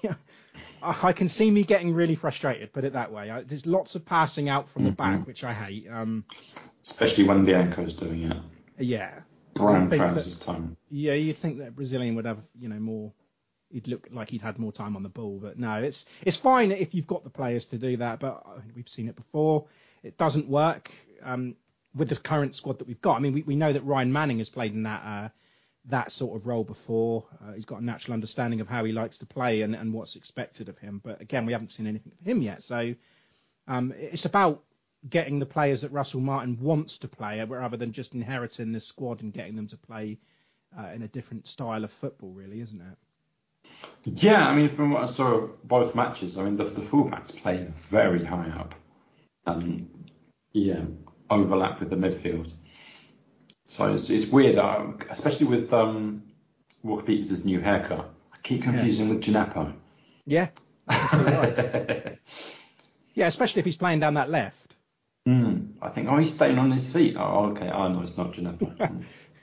I can see me getting really frustrated. Put it that way. I, there's lots of passing out from mm-hmm. the back, which I hate. Um,
Especially when Bianco's doing it.
Yeah.
Brian Travis's time.
Yeah, you'd think that Brazilian would have, you know, more. He'd look like he'd had more time on the ball, but no, it's it's fine if you've got the players to do that. But we've seen it before; it doesn't work um, with the current squad that we've got. I mean, we, we know that Ryan Manning has played in that uh, that sort of role before. Uh, he's got a natural understanding of how he likes to play and, and what's expected of him. But again, we haven't seen anything of him yet. So um, it's about getting the players that Russell Martin wants to play rather than just inheriting this squad and getting them to play uh, in a different style of football, really, isn't it?
Yeah, I mean, from what I saw of both matches, I mean, the, the fullbacks played very high up and, yeah, overlap with the midfield. So it's, it's weird, uh, especially with um, Walker-Peters' new haircut. I keep confusing yeah. with Gineppo.
Yeah, that's right. Yeah, especially if he's playing down that left.
Mm, I think, oh, he's staying on his feet. Oh, okay. I oh, know it's not Gineppo.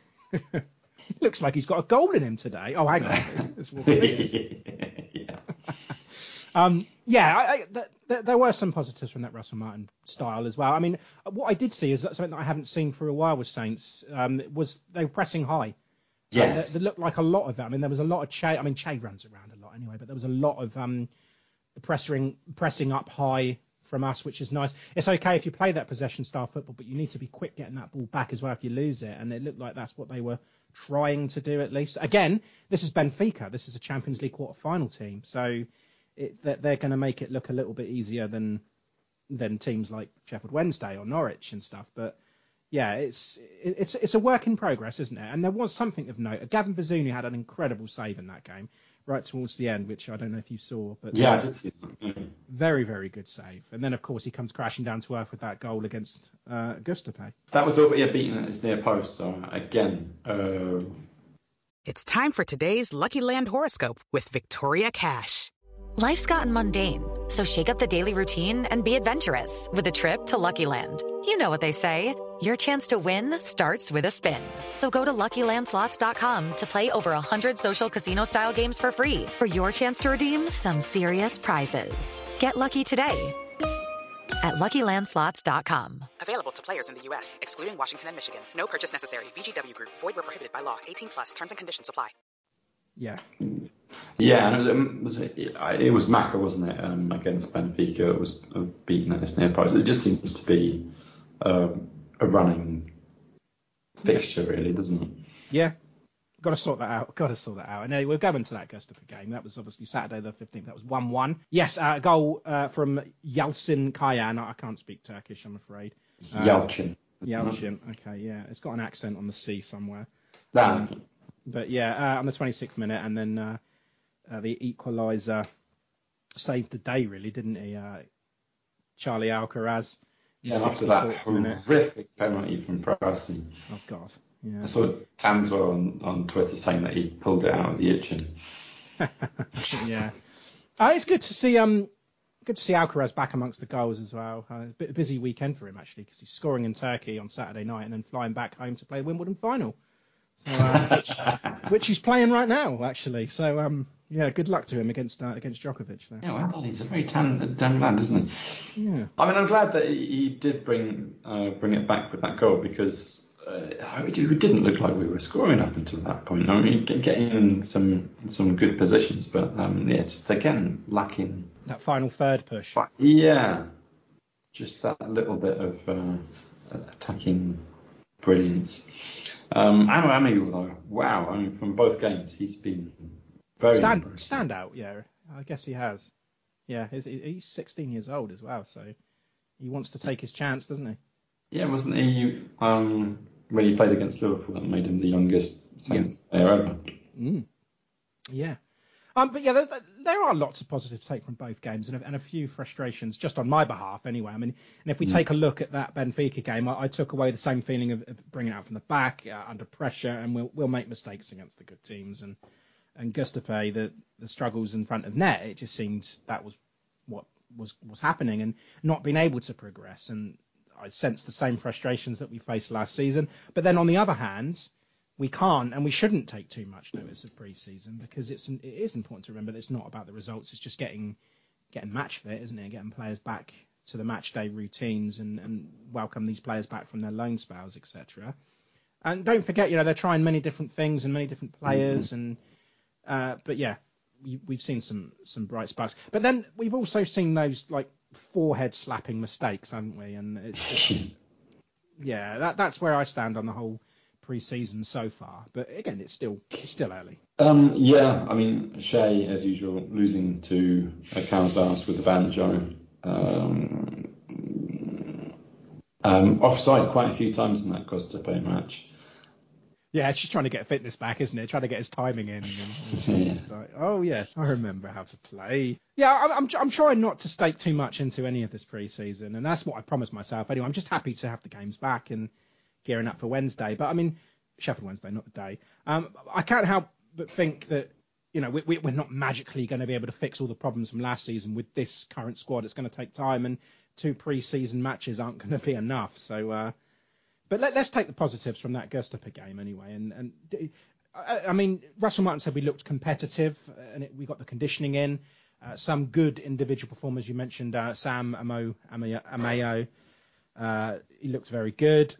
Looks like he's got a goal in him today. Oh, hang on. It's yeah. um, yeah, I, I, th- th- there were some positives from that Russell Martin style as well. I mean, what I did see is something that I haven't seen for a while with Saints um, was they were pressing high.
Yes.
Uh, there, there looked like a lot of that. I mean, there was a lot of Che. I mean, Che runs around a lot anyway, but there was a lot of um, pressing, pressing up high from us, which is nice. It's okay if you play that possession style football, but you need to be quick getting that ball back as well if you lose it. And it looked like that's what they were trying to do at least. Again, this is Benfica. This is a Champions League quarter-final team. So it, they're going to make it look a little bit easier than than teams like Sheffield Wednesday or Norwich and stuff. But yeah, it's it's it's a work in progress, isn't it? And there was something of note. Gavin Bazunu had an incredible save in that game, right towards the end, which I don't know if you saw, but
yeah, I did see that. Mm-hmm.
Very, very good save. And then, of course, he comes crashing down to earth with that goal against uh, Göztepe.
That was over, yeah, beaten at his near post. So again, uh...
it's time for today's Lucky Land horoscope with Victoria Cash.
Life's gotten mundane, so shake up the daily routine and be adventurous with a trip to Lucky Land. You know what they say. Your chance to win starts with a spin. So go to Lucky Land Slots dot com to play over one hundred social casino-style games for free for your chance to redeem some serious prizes. Get lucky today at Lucky Land Slots dot com.
Available to players in the U S, excluding Washington and Michigan. No purchase necessary. V G W Group. Void where prohibited by law. eighteen plus. Terms and conditions apply.
Yeah.
Yeah, and it was, it was Macca, wasn't it, um, against Benfica. It was beaten at its near post. It just seems to be um, a running fixture, really, doesn't it?
Yeah. Got to sort that out. Got to sort that out. And anyway, we're going to that Göztepe game. That was obviously Saturday the fifteenth. That was one one. Yes, uh, a goal uh, from Yalçın Kayan. I can't speak Turkish, I'm afraid. Uh,
Yalçın.
Yalçın. Okay, yeah. It's got an accent on the C somewhere.
That.
Um, but yeah, uh, on the twenty-sixth minute, and then uh, uh, the equaliser saved the day, really, didn't he? Uh, Charlie Alcaraz.
Yeah, after that horrific penalty from Prowsey.
Oh, God. Yeah.
I saw Tanswell on, on Twitter saying that he pulled it out of the itching.
Yeah. Uh, it's good to see um, good to see Alcaraz back amongst the goals as well. Uh, a bit busy weekend for him, actually, because he's scoring in Turkey on Saturday night and then flying back home to play the Wimbledon final. So, uh, which, which he's playing right now, actually. So, um, yeah, good luck to him against uh, against Djokovic there.
Yeah, well done. He's a very talented young lad, isn't he?
Yeah.
I mean, I'm glad that he, he did bring uh, bring it back with that goal, because uh, it didn't look like we were scoring up until that point. I mean, getting in some some good positions, but um, yeah, it's again lacking
that final third push.
But yeah, just that little bit of uh, attacking brilliance. Um, Anu Amigu, though, wow! I mean, from both games, he's been very
stand
impressive.
stand out. Yeah, I guess he has. Yeah, he's, he's sixteen years old as well, so he wants to take his chance, doesn't he?
Yeah, wasn't he um, when he played against Liverpool that made him the youngest Saints yeah. player ever?
Mm. Yeah. Um, but yeah, there, there are lots of positives to take from both games, and a, and a few frustrations, just on my behalf anyway. I mean, and if we mm. take a look at that Benfica game, I, I took away the same feeling of, of bringing it out from the back, uh, under pressure, and we'll we'll make mistakes against the good teams. And and Göztepe, the the struggles in front of net, it just seemed that was what was was happening, and not being able to progress. And I sensed the same frustrations that we faced last season. But then on the other hand, we can't and we shouldn't take too much notice of pre-season, because it's it is important to remember that it's not about the results. It's just getting getting match fit, isn't it? Getting players back to the match day routines and, and welcome these players back from their loan spells, et cetera. And don't forget, you know, they're trying many different things and many different players. Mm-hmm. And uh, but yeah, we, we've seen some some bright sparks. But then we've also seen those like forehead slapping mistakes, haven't we? And it's just, yeah, that that's where I stand on the whole pre-season so far, but again, it's still it's still early.
Um, yeah, I mean, Shea, as usual, losing to Calabas with the banjo. Um, um, offside quite a few times in that Göztepe match.
Yeah, it's just trying to get fitness back, isn't it? Trying to get his timing in. And, and yeah. Like, oh yes, I remember how to play. Yeah, I'm, I'm I'm trying not to stake too much into any of this pre-season, and that's what I promised myself. Anyway, I'm just happy to have the games back and gearing up for Wednesday. But I mean, Sheffield Wednesday, not the day. Um, I can't help but think that, you know, we, we're not magically going to be able to fix all the problems from last season with this current squad. It's going to take time, and two pre-season matches aren't going to be enough. So, uh, but let, let's take the positives from that Göztepe game anyway. And, and I, I mean, Russell Martin said we looked competitive, and it, we got the conditioning in. Uh, some good individual performers. You mentioned uh, Sam Amo, Ameo. Uh, he looked very good.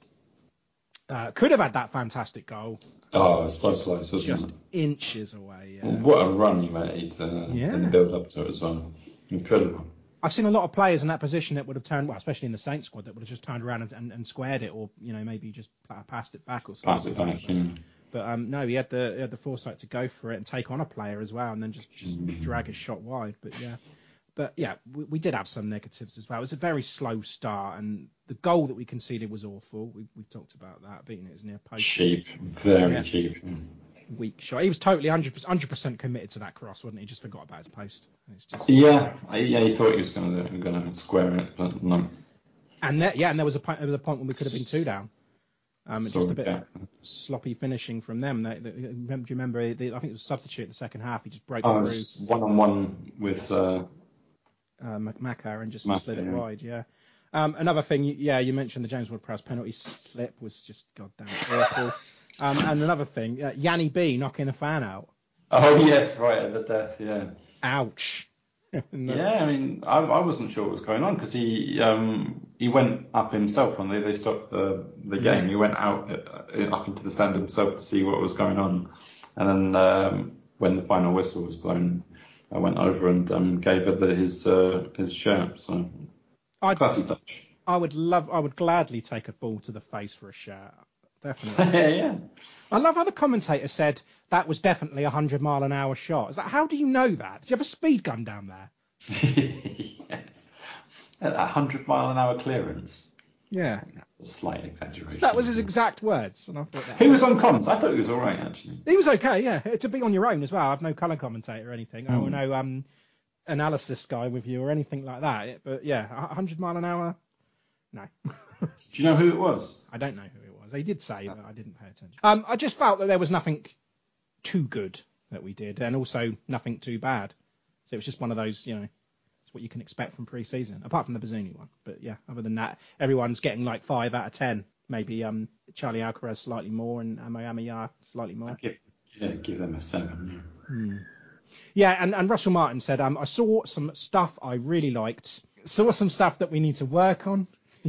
Uh, could have had that fantastic goal.
Oh, so close, wasn't
just
it?
Just inches away. Yeah.
What a run he made uh,
yeah.
in the build-up to it as well. Incredible.
I've seen a lot of players in that position that would have turned, well, especially in the Saints squad, that would have just turned around and, and, and squared it, or, you know, maybe just passed it back or something.
Pass it back, yeah.
But um, no, he had the he had the foresight to go for it and take on a player as well, and then just, just mm. drag his shot wide. But yeah. But yeah, we, we did have some negatives as well. It was a very slow start, and the goal that we conceded was awful. We we talked about that, beating it as near post.
Cheap, very yeah. cheap.
Weak shot. He was totally one hundred percent committed to that cross, wasn't he? He just forgot about his post. It's just
yeah, yeah. He thought he was going to going to square it, but no.
And there, yeah, and there was a point. There was a point when we could have been two down. Um, so, just a bit yeah. sloppy finishing from them. They, they, remember, do you remember? They, I think it was a substitute in the second half. He just broke
oh,
through.
One on one with. Uh,
Uh, Maka and just
Maka,
slid it
yeah.
wide, yeah. Um, another thing, yeah, you mentioned the James Ward-Prowse penalty slip was just goddamn awful. Um, and another thing, uh, Yanni B knocking the fan out.
Oh yes, right at the death, yeah.
Ouch. no.
Yeah, I mean, I, I wasn't sure what was going on because he um, he went up himself when they, they stopped the the game. Yeah. He went out uh, up into the stand himself to see what was going on, and then um, when the final whistle was blown, I went over and um, gave her the, his uh, his shirt. So I'd, classy touch.
I would love, I would gladly take a ball to the face for a shirt. definitely.
yeah, yeah.
I love how the commentator said that was definitely a hundred mile an hour shot. Is that, how do you know that? Did you have a speed gun down there?
Yes. A hundred mile an hour clearance.
Yeah.
That's a slight exaggeration.
That was his exact words. And I thought that
he was on comms. I thought he was all right, actually.
He was okay, yeah. To be on your own as well. I have no colour commentator or anything.
Mm.
Or no um, analysis guy with you or anything like that. But yeah, a hundred mile an hour, no.
Do you know who it was?
I don't know who it was. He did say, but I didn't pay attention. Um, I just felt that there was nothing too good that we did, and also nothing too bad. So it was just one of those, you know, it's what you can expect from pre-season, apart from the Bazunu one. But yeah, other than that, everyone's getting like five out of ten. Maybe um, Charlie Alcaraz slightly more, and Miami are slightly more.
Give, yeah, give them a seven. Yeah,
hmm. yeah and, and Russell Martin said, um, I saw some stuff I really liked, saw some stuff that we need to work on.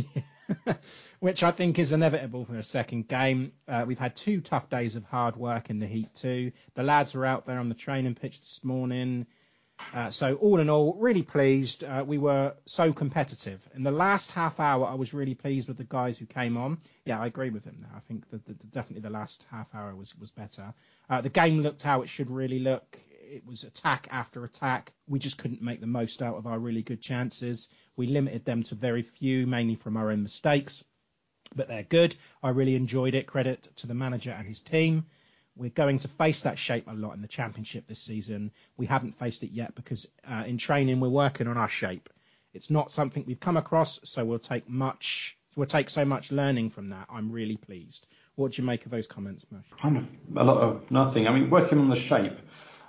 Which I think is inevitable for a second game. Uh, we've had two tough days of hard work in the heat too. The lads were out there on the training pitch this morning. Uh, so all in all, really pleased. Uh, we were so competitive. In the last half hour, I was really pleased with the guys who came on. Yeah, I agree with him now. I think that the, the, definitely the last half hour was, was better. Uh, the game looked how it should really look. It was attack after attack. We just couldn't make the most out of our really good chances. We limited them to very few, mainly from our own mistakes. But they're good. I really enjoyed it. Credit to the manager and his team. We're going to face that shape a lot in the championship this season. We haven't faced it yet because uh, in training we're working on our shape. It's not something we've come across, so we'll take much. We'll take so much learning from that. I'm really pleased. What do you make of those comments, Mersh?
Kind of a lot of nothing. I mean, working on the shape.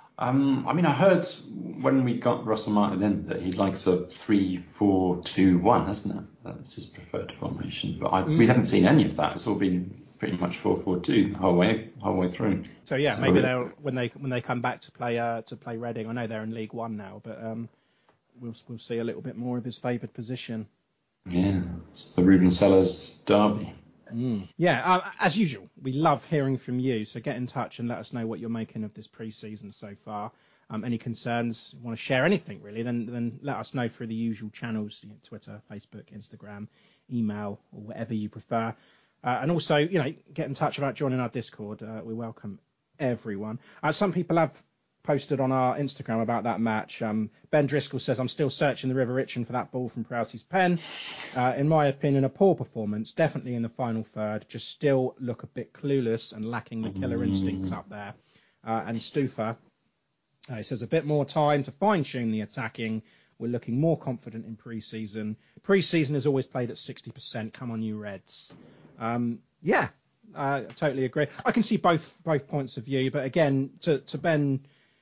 Um, I mean, I heard when we got Russell Martin in that he likes a three four two one, hasn't it? That's his preferred formation. But I, mm. we haven't seen any of that. It's all been pretty much four four two the whole way, whole way through.
So yeah, so maybe they'll when they when they come back to play uh, to play Reading. I know they're in League One now, but um, we'll we'll see a little bit more of his favoured position.
Yeah, it's the Ruben Sellers derby.
Mm. Yeah, uh, as usual, we love hearing from you. So get in touch and let us know what you're making of this pre-season so far. Um, any concerns, want to share anything really, then then let us know through the usual channels, you know, Twitter, Facebook, Instagram, email, or whatever you prefer. Uh, and also, you know, get in touch about joining our Discord. Uh, we welcome everyone. Uh, some people have posted on our Instagram about that match. Um, Ben Driscoll says, I'm still searching the River Itchen for that ball from Prowse's pen. Uh, in my opinion, a poor performance, definitely in the final third. Just still look a bit clueless and lacking the killer instincts up there. Uh, and Stufa, uh, he says, a bit more time to fine-tune the attacking. We're looking more confident in pre-season. Pre-season is always played at sixty percent. Come on, you Reds. Um, yeah, uh, I totally agree. I can see both both points of view, but again, to, to Ben,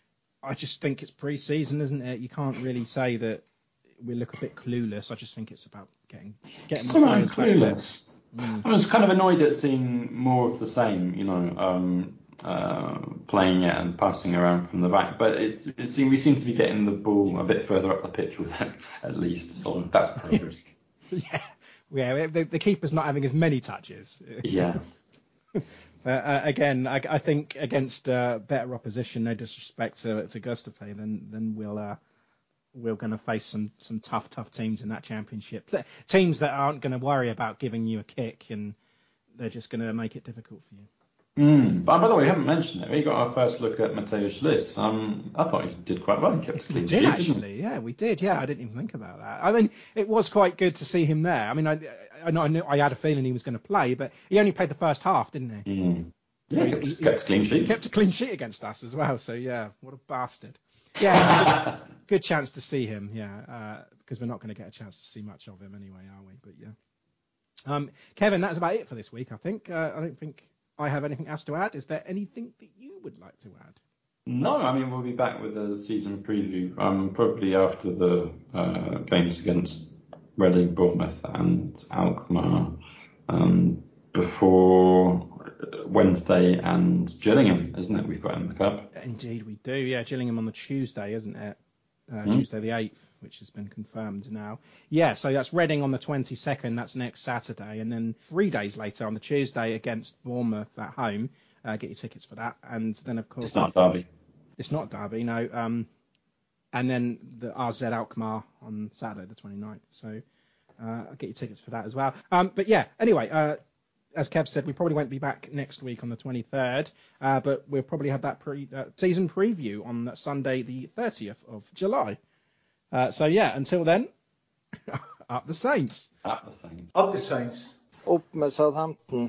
I just think it's pre-season, isn't it? You can't really say that we look a bit clueless. I just think it's about getting getting
Come on, clueless. Mm. I was kind of annoyed at seeing more of the same, you know, um, uh, playing it and passing around from the back. But it's it seemed we seem to be getting the ball a bit further up the pitch with it, at least. So that's progress.
yeah, yeah. The, the keeper's not having as many touches.
Yeah.
But uh, again, I, I think against uh, better opposition, no disrespect to, to Gustave, then then we'll uh, we're going to face some some tough tough teams in that championship. Teams that aren't going to worry about giving you a kick, and they're just going to make it difficult for you.
Mm. But by the way, we haven't mentioned it. We got our first look at Mateusz Liss. Um, I thought he did quite well. He kept a clean sheet.
We did actually, yeah, we did. Yeah, I didn't even think about that. I mean, it was quite good to see him there. I mean, I I, I knew I had a feeling he was going to play, but he only played the first half, didn't he?
Mm. Yeah,
so
kept,
he,
kept a clean sheet.
Kept a clean sheet against us as well. So yeah, what a bastard. Yeah, good, good chance to see him. Yeah, uh, because we're not going to get a chance to see much of him anyway, are we? But yeah. Um, Kevin, that's about it for this week, I think. Uh, I don't think I have anything else to add. Is there anything that you would like to add?
No, I mean, we'll be back with a season preview, um, probably after the uh, games against Reading, Bournemouth and Alkmaar, um, before Wednesday and Gillingham, isn't it? We've got in the cup.
Indeed, we do. Yeah, Gillingham on the Tuesday, isn't it? Uh, mm. Tuesday the eighth, which has been confirmed now. Yeah, so that's Reading on the twenty-second. That's next Saturday. And then three days later on the Tuesday against Bournemouth at home. Uh, get your tickets for that. And then, of course...
It's not Derby.
It's not Derby, no. Um, and then the R Z Alkmaar on Saturday the twenty-ninth. So uh, get your tickets for that as well. Um, but yeah, anyway... Uh, as Kev said, we probably won't be back next week on the twenty-third, uh, but we'll probably have that pre, uh, season preview on Sunday, the thirtieth of July. Uh, so, yeah, until then, up the Saints.
Up the Saints.
Up the Saints.
Up med Southampton.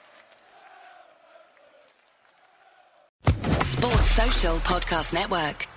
Sports Social Podcast Network.